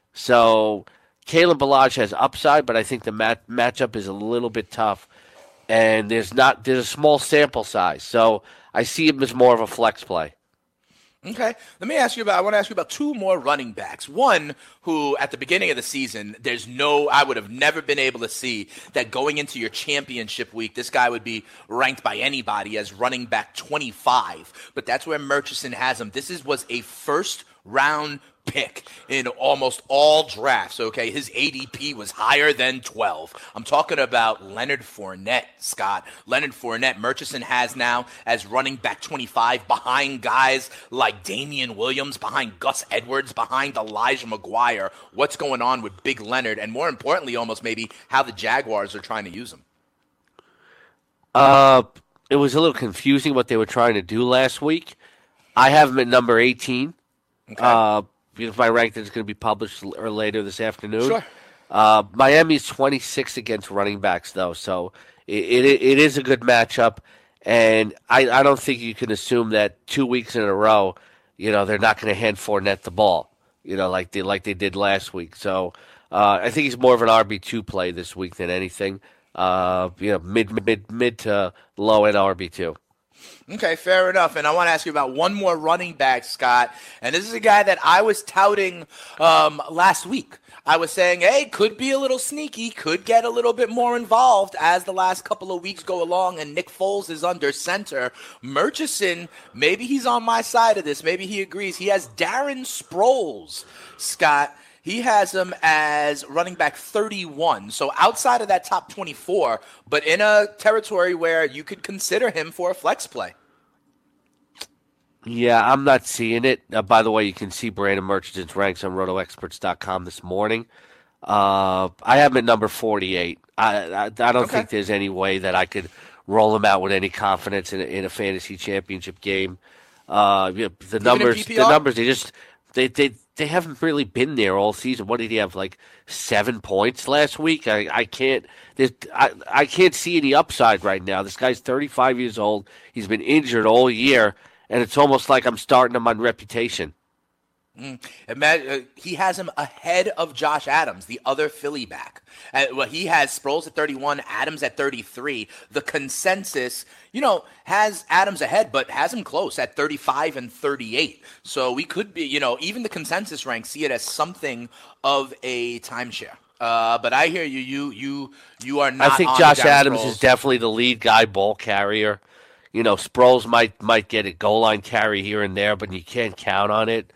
So Kalen Ballage has upside, but I think the mat- matchup is a little bit tough, and there's not there's a small sample size. So I see him as more of a flex play. Okay, let me ask you about, I want to ask you about two more running backs. One who, at the beginning of the season, there's no, I would have never been able to see that going into your championship week, this guy would be ranked by anybody as running back twenty-five. But that's where Murchison has him. This is was a first round pick in almost all drafts, okay? His A D P was higher than twelve. I'm talking about Leonard Fournette, Scott. Leonard Fournette, Murchison has now as running back twenty-five behind guys like Damian Williams, behind Gus Edwards, behind Elijah McGuire. What's going on with Big Leonard? And more importantly, almost maybe how the Jaguars are trying to use him. Uh, it was a little confusing what they were trying to do last week. I have him at number eighteen. Okay. Uh, because my ranking is going to be published l- or later this afternoon. Sure. Uh, Miami's twenty-six against running backs, though, so it, it it is a good matchup. And I, I don't think you can assume that two weeks in a row, you know, they're not going to hand Fournette the ball, you know, like they like they did last week. So uh, I think he's more of an R B two play this week than anything. Uh, you know, mid mid mid to low end R B two. Okay, fair enough. And I want to ask you about one more running back, Scott. And this is a guy that I was touting um, last week. I was saying, hey, could be a little sneaky, could get a little bit more involved as the last couple of weeks go along and Nick Foles is under center. Murchison, maybe he's on my side of this. Maybe he agrees. He has Darren Sproles, Scott. He has him as running back thirty-one, so outside of that top twenty-four, but in a territory where you could consider him for a flex play. Yeah, I'm not seeing it. Uh, by the way, you can see Brandon Murchison's ranks on roto experts dot com this morning. Uh, I have him at number forty-eight. I I, I don't Okay. think there's any way that I could roll him out with any confidence in a, in a fantasy championship game. Uh, yeah, the in numbers, P P the R? numbers, they just they they they haven't really been there all season. What did he have? Like seven points last week? I I can't. There's, I I can't see any upside right now. This guy's thirty-five years old. He's been injured all year. And it's almost like I'm starting him on reputation. Mm. Imagine, uh, he has him ahead of Josh Adams, the other Philly back. Uh, well, he has Sproles at thirty-one, Adams at thirty-three. The consensus, you know, has Adams ahead, but has him close at thirty-five and thirty-eight. So we could be, you know, even the consensus ranks see it as something of a timeshare. Uh, but I hear you, you, you, you are not. I think on Josh Darren Adams Sproles. is definitely the lead guy, ball carrier. You know, Sproles might might get a goal line carry here and there, but you can't count on it.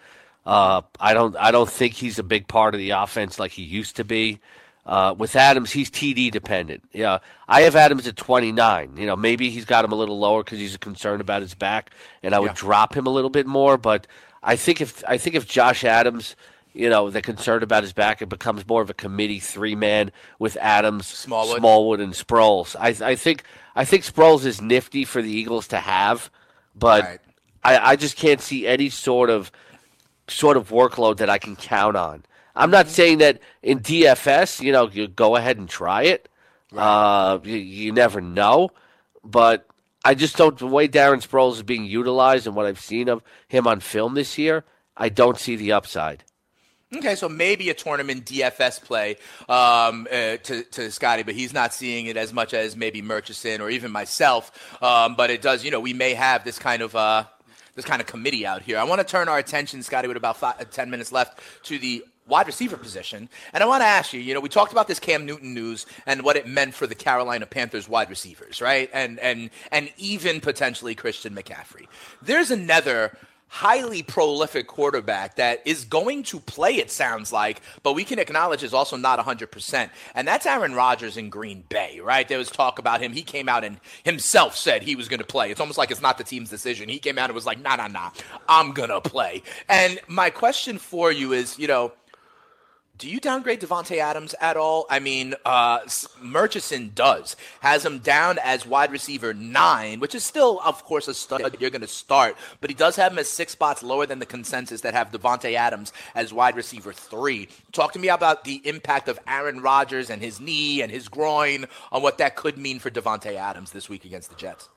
Uh, I don't I don't think he's a big part of the offense like he used to be. Uh, with Adams, he's T D dependent. Yeah, I have Adams at twenty-nine. You know, maybe he's got him a little lower because he's concerned about his back, and I would yeah. drop him a little bit more. But I think if I think if Josh Adams, you know, they're concerned about his back, it becomes more of a committee three man with Adams, Smallwood, Smallwood and Sproles. I I think I think Sproles is nifty for the Eagles to have, but right. I, I just can't see any sort of sort of workload that I can count on. I'm not saying that in D F S, you know, you go ahead and try it. Right. Uh, you, you never know. But I just don't, the way Darren Sproles is being utilized and what I've seen of him on film this year, I don't see the upside. Okay, so maybe a tournament D F S play um, uh, to, to Scotty, but he's not seeing it as much as maybe Murchison or even myself. Um, but it does, you know, we may have this kind of uh, this kind of committee out here. I want to turn our attention, Scotty, with about five, ten minutes left, to the wide receiver position. And I want to ask you, you know, we talked about this Cam Newton news and what it meant for the Carolina Panthers wide receivers, right? And and and even potentially Christian McCaffrey. There's another highly prolific quarterback that is going to play, it sounds like, but we can acknowledge is also not one hundred percent. And that's Aaron Rodgers in Green Bay, right? There was talk about him. He came out and himself said he was going to play. It's almost like it's not the team's decision. He came out and was like, nah, nah, nah, I'm going to play. And my question for you is, you know, do you downgrade Davante Adams at all? I mean, uh, Murchison does. Has him down as wide receiver nine, which is still, of course, a stud you're going to start. But he does have him as six spots lower than the consensus that have Davante Adams as wide receiver three. Talk to me about the impact of Aaron Rodgers and his knee and his groin on what that could mean for Davante Adams this week against the Jets.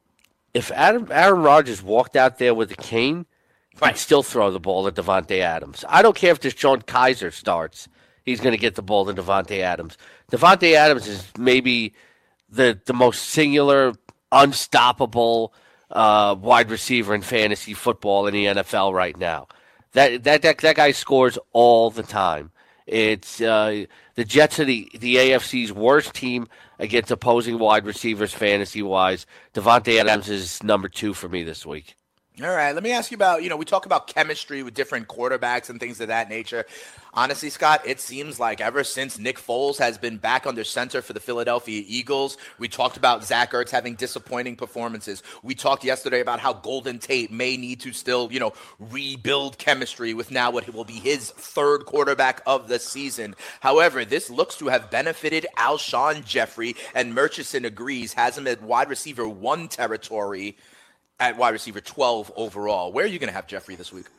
If Adam, Aaron Rodgers walked out there with a cane, right, he'd still throw the ball at Davante Adams. I don't care if DeShone Kizer starts. He's going to get the ball to Davante Adams. Davante Adams is maybe the the most singular, unstoppable uh, wide receiver in fantasy football in the N F L right now. That that that, that guy scores all the time. It's uh, the Jets are the, the A F C's worst team against opposing wide receivers fantasy-wise. Davante Adams is number two for me this week. All right, let me ask you about, you know, we talk about chemistry with different quarterbacks and things of that nature. Honestly, Scott, it seems like ever since Nick Foles has been back under center for the Philadelphia Eagles, we talked about Zach Ertz having disappointing performances. We talked yesterday about how Golden Tate may need to still, you know, rebuild chemistry with now what will be his third quarterback of the season. However, this looks to have benefited Alshon Jeffrey, and Murchison agrees, has him at wide receiver one territory, at wide receiver twelve overall. Where are you going to have Jeffrey this week?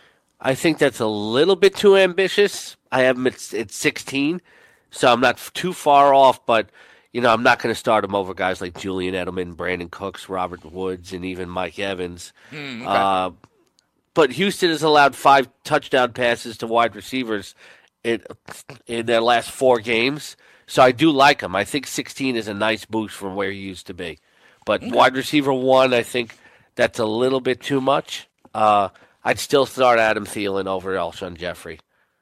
I think that's a little bit too ambitious. I have him at, at sixteen, so I'm not too far off, but you know, I'm not going to start him over guys like Julian Edelman, Brandon Cooks, Robert Woods, and even Mike Evans. Mm, okay. uh, but Houston has allowed five touchdown passes to wide receivers in, in their last four games, so I do like him. I think sixteen is a nice boost from where he used to be. But okay. Wide receiver one, I think that's a little bit too much. Uh, I'd still start Adam Thielen over Alshon Jeffrey.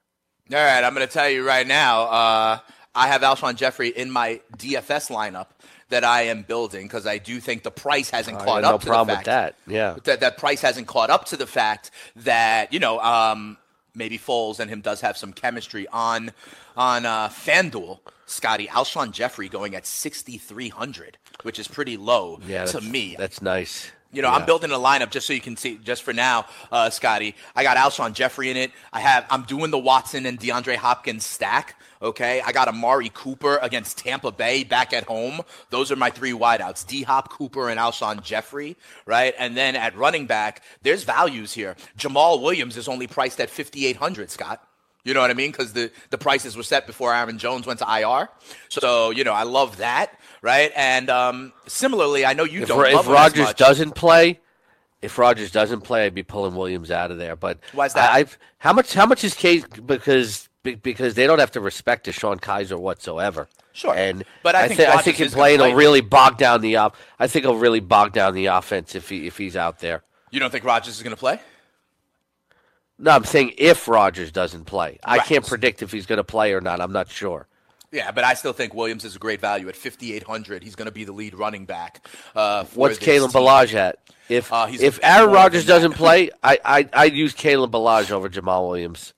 All right, I'm going to tell you right now, uh, I have Alshon Jeffrey in my D F S lineup that I am building because I do think the price hasn't uh, caught no up to problem the fact with that. Yeah, that that price hasn't caught up to the fact that, you know, um, maybe Foles and him does have some chemistry on on uh, FanDuel. Scotty, Alshon Jeffrey going at sixty-three hundred, which is pretty low yeah, to me. That's nice. You know, yeah. I'm building a lineup just so you can see, just for now, uh, Scotty. I got Alshon Jeffrey in it. I have, I'm doing the Watson and DeAndre Hopkins stack. Okay, I got Amari Cooper against Tampa Bay back at home. Those are my three wideouts: D-Hop, Cooper, and Alshon Jeffrey. Right, and then at running back, there's values here. Jamal Williams is only priced at fifty-eight hundred. Scott. You know what I mean? Because the, the prices were set before Aaron Jones went to I R. So, you know, I love that, right? And um, similarly, I know you if, don't if love him Rodgers as much. doesn't play, if Rodgers doesn't play, I'd be pulling Williams out of there. But why is that? I, I've, how much? How much is Case? Because because they don't have to respect DeShone Kizer whatsoever. Sure, and but I, I think th- I think him playing will really bog down the op. I think he'll really bog down the offense if he if he's out there. You don't think Rodgers is going to play? No, I'm saying if Rodgers doesn't play. Right. I can't predict if he's going to play or not. I'm not sure. Yeah, but I still think Williams is a great value at fifty-eight hundred. He's going to be the lead running back. Uh, for What's this Kalen team. Ballage at? If uh, he's if a- Aaron more Rodgers than that. doesn't play, I I I'd use Kalen Ballage over Jamal Williams.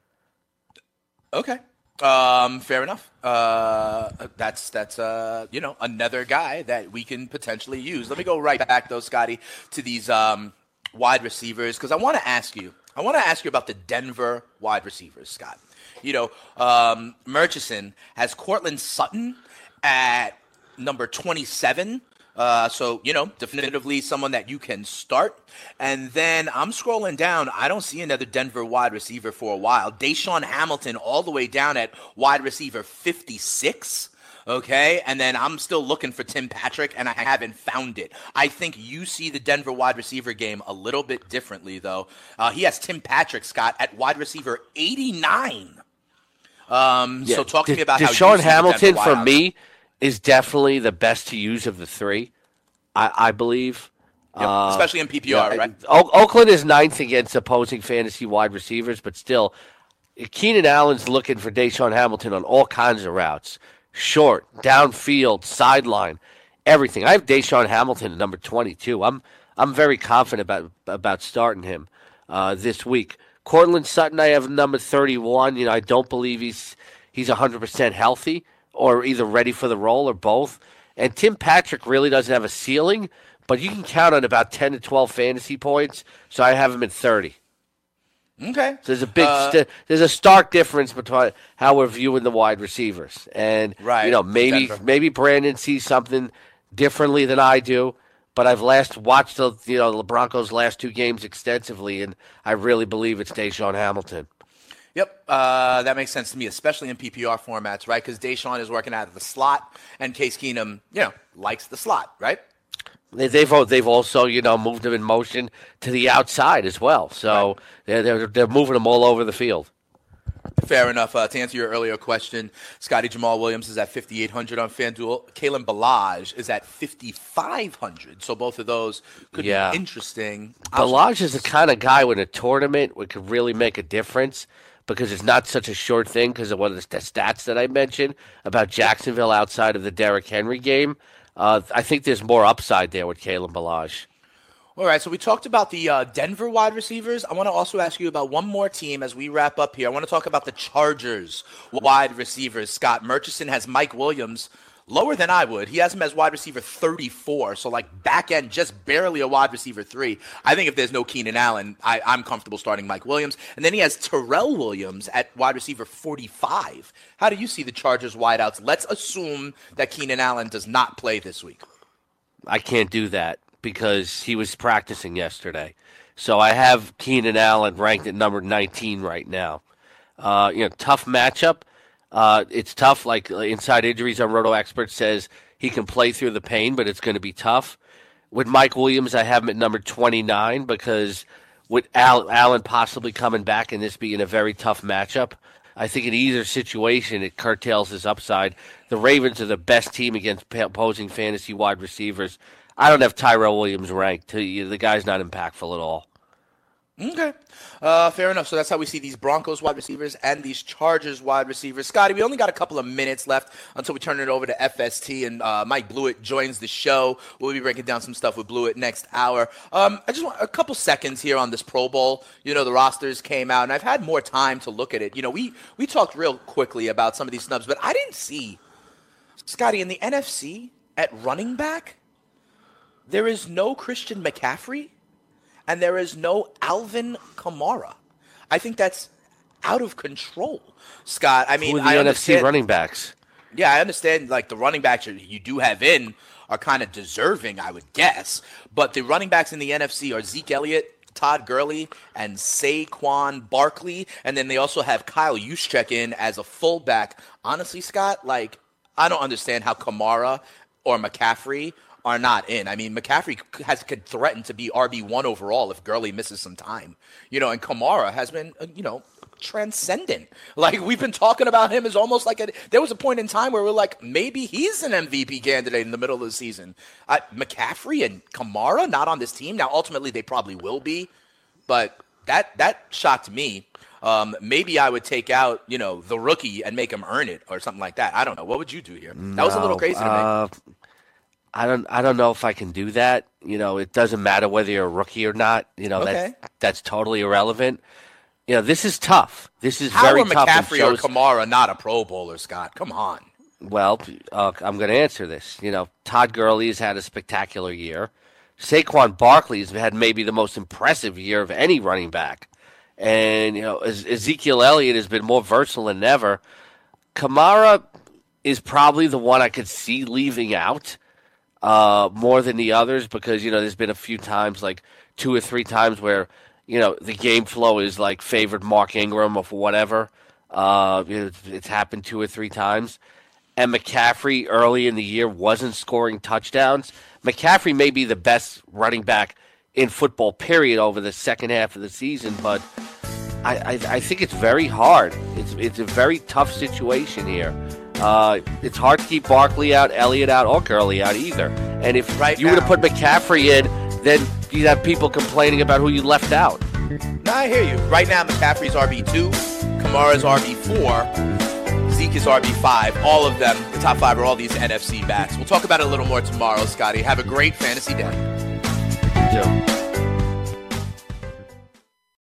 Okay. Um, fair enough. Uh, that's that's uh, you know, another guy that we can potentially use. Let me go right back though, Scotty, to these um, wide receivers because I want to ask you. I want to ask you about the Denver wide receivers, Scott. You know, um, Murchison has Cortland Sutton at number twenty-seven. Uh, so, you know, definitively someone that you can start. And then I'm scrolling down. I don't see another Denver wide receiver for a while. Deshaun Hamilton all the way down at wide receiver fifty-six. Okay. And then I'm still looking for Tim Patrick, and I haven't found it. I think you see the Denver wide receiver game a little bit differently, though. Uh, he has Tim Patrick, Scott, at wide receiver eighty-nine. Um, Yeah, so talk to De- me about how you Deshaun see the Hamilton Denver for wideouts. me is definitely the best to use of the three. I, I believe. Yep, Uh, especially in P P R, yeah, right? O- Oakland is ninth against opposing fantasy wide receivers, but still, Keenan Allen's looking for Deshaun Hamilton on all kinds of routes. Short, downfield, sideline, everything. I have Deshaun Hamilton at number twenty-two. I'm I'm very confident about about starting him uh, this week. Cortland Sutton, I have number thirty-one. You know, I don't believe he's he's one hundred percent healthy or either ready for the role or both. And Tim Patrick really doesn't have a ceiling, but you can count on about ten to twelve fantasy points. So I have him at thirty. Okay. So there's a big, Uh, st- there's a stark difference between how we're viewing the wide receivers, and Right, you know maybe Denver. maybe Brandon sees something differently than I do. But I've last watched the you know the Broncos' last two games extensively, and I really believe it's Deshaun Hamilton. Yep, uh, that makes sense to me, especially in P P R formats, right? Because Deshaun is working out of the slot, and Case Keenum, you know, likes the slot, right? They, they've al- they've also you know moved him in motion to the outside as well, so they're, they're they're moving him all over the field. Fair enough. Uh, to answer your earlier question, Scotty Jamal Williams is at fifty-eight hundred on FanDuel. Kalen Ballage is at fifty-five hundred. So both of those could Yeah. be interesting. Ballage is the kind of guy with a tournament would could really make a difference because it's not such a short thing because of one of the st- stats that I mentioned about Jacksonville outside of the Derrick Henry game. Uh, I think there's more upside there with Kalen Ballage. All right, so we talked about the uh, Denver wide receivers. I want to also ask you about one more team as we wrap up here. I want to talk about the Chargers wide receivers. Scott Murchison has Mike Williams lower than I would. He has him as wide receiver thirty-four, so like back end, just barely a wide receiver three. I think if there's no Keenan Allen, I, I'm comfortable starting Mike Williams. And then he has Terrell Williams at wide receiver forty-five. How do you see the Chargers wideouts? Let's assume that Keenan Allen does not play this week. I can't do that because he was practicing yesterday. So I have Keenan Allen ranked at number nineteen right now. Uh, you know, tough matchup. Uh, it's tough. Like Inside Injuries on Roto Expert says he can play through the pain, but it's going to be tough. With Mike Williams, I have him at number twenty-nine because with Al- Allen possibly coming back and this being a very tough matchup, I think in either situation it curtails his upside. The Ravens are the best team against opposing fantasy wide receivers. I don't have Tyrell Williams ranked. The guy's not impactful at all. Okay. Uh, fair enough. So that's how we see these Broncos wide receivers and these Chargers wide receivers. Scotty, we only got a couple of minutes left until we turn it over to F S T and uh, Mike Blewett joins the show. We'll be breaking down some stuff with Blewett next hour. Um, I just want a couple seconds here on this Pro Bowl. You know, the rosters came out, and I've had more time to look at it. You know, we, we talked real quickly about some of these snubs, but I didn't see, Scotty, in the N F C at running back, there is no Christian McCaffrey. And there is no Alvin Kamara. I think that's out of control, Scott. I mean, Who are the I N F C understand, running backs? Yeah, I understand. Like the running backs you, you do have in are kind of deserving, I would guess. But the running backs in the N F C are Zeke Elliott, Todd Gurley, and Saquon Barkley. And then they also have Kyle Juszczyk in as a fullback. Honestly, Scott, like I don't understand how Kamara or McCaffrey are not in. I mean, McCaffrey has could threaten to be R B one overall if Gurley misses some time. You know, and Kamara has been, uh, you know, transcendent. Like, we've been talking about him as almost like a – there was a point in time where we're like, maybe he's an M V P candidate in the middle of the season. Uh, McCaffrey and Kamara not on this team. Now, ultimately, they probably will be, but that that shocked me. Um, maybe I would take out, you know, the rookie and make him earn it or something like that. I don't know. What would you do here? That was a little crazy to me. Uh, I don't I don't know if I can do that. You know, it doesn't matter whether you're a rookie or not. You know, Okay. that's that's totally irrelevant. You know, this is tough. This is How very are tough. and McCaffrey shows- or Kamara not a Pro Bowler, Scott? Come on. Well, uh, I'm going to answer this. You know, Todd Gurley has had a spectacular year. Saquon Barkley has had maybe the most impressive year of any running back. And, you know, Ez- Ezekiel Elliott has been more versatile than ever. Kamara is probably the one I could see leaving out uh, more than the others because, you know, there's been a few times, like two or three times where, you know, the game flow is like favored Mark Ingram or whatever. Uh, you know, it's, it's happened two or three times. And McCaffrey early in the year wasn't scoring touchdowns. McCaffrey may be the best running back in football, period, over the second half of the season, but I, I, I think it's very hard. It's it's a very tough situation here. Uh, it's hard to keep Barkley out, Elliott out, or Gurley out either. And if Right you would have now- put McCaffrey in, then you'd have people complaining about who you left out. No, I hear you. Right now, McCaffrey's R B two, Kamara's R B four, Zeke is R B five. All of them, the top five are all these N F C backs. We'll talk about it a little more tomorrow, Scotty. Have a great fantasy day. You know.